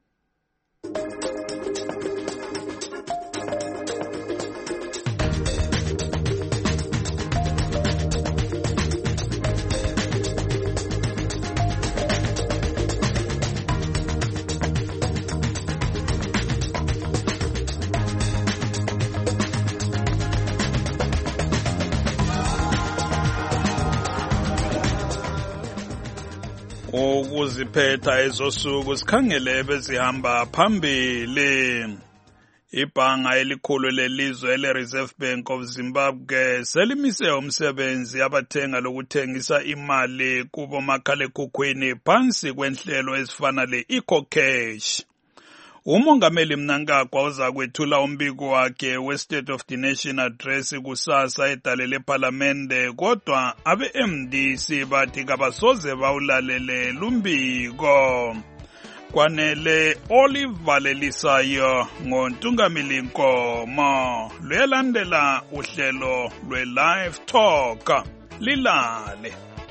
Ukuziphetha ezosuku sikhangele bezihamba phambili. Ibhanga elikhulu lelizwe ele-Reserve Bank of Zimbabwe selimise umsebenzi abathenga lokuthengisa imali kubo makhalekhukhwini phansi kwenhlelo ezifana le-EcoCash. Umongameli Mnangagwa uza kwethula umbiko wakhe we-State of the Nation Address kusasa edale lePhalamende, kodwa abe-MDC bathi kabasoze bawulalele lumbiko. kwanele olivalelisayo ngontungamili Nkomo. Luyalandela uhlelo lwe-Live Talk. Lilale.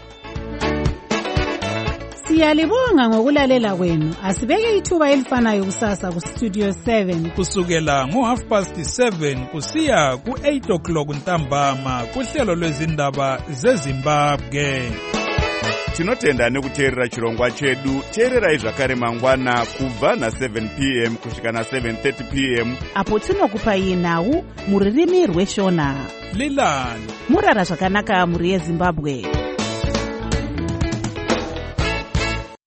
Siyalibonga ngokulalela kwenu. Asibeke ithuba elifanayo kusasa ku Studio 7 kusukela ngo7:30 kusiya ku8:00 ntambama kuhlelo lwezindaba zeZimbabwe. Tinotenda nekuteerera chirongwa chedu. Teererai zvakare mangwana kubva na7 p.m. kusvika na7:30 p.m. apo tinokupai nhau mururimi rweshona. Lilani. Murara zvakanaka muri yeZimbabwe.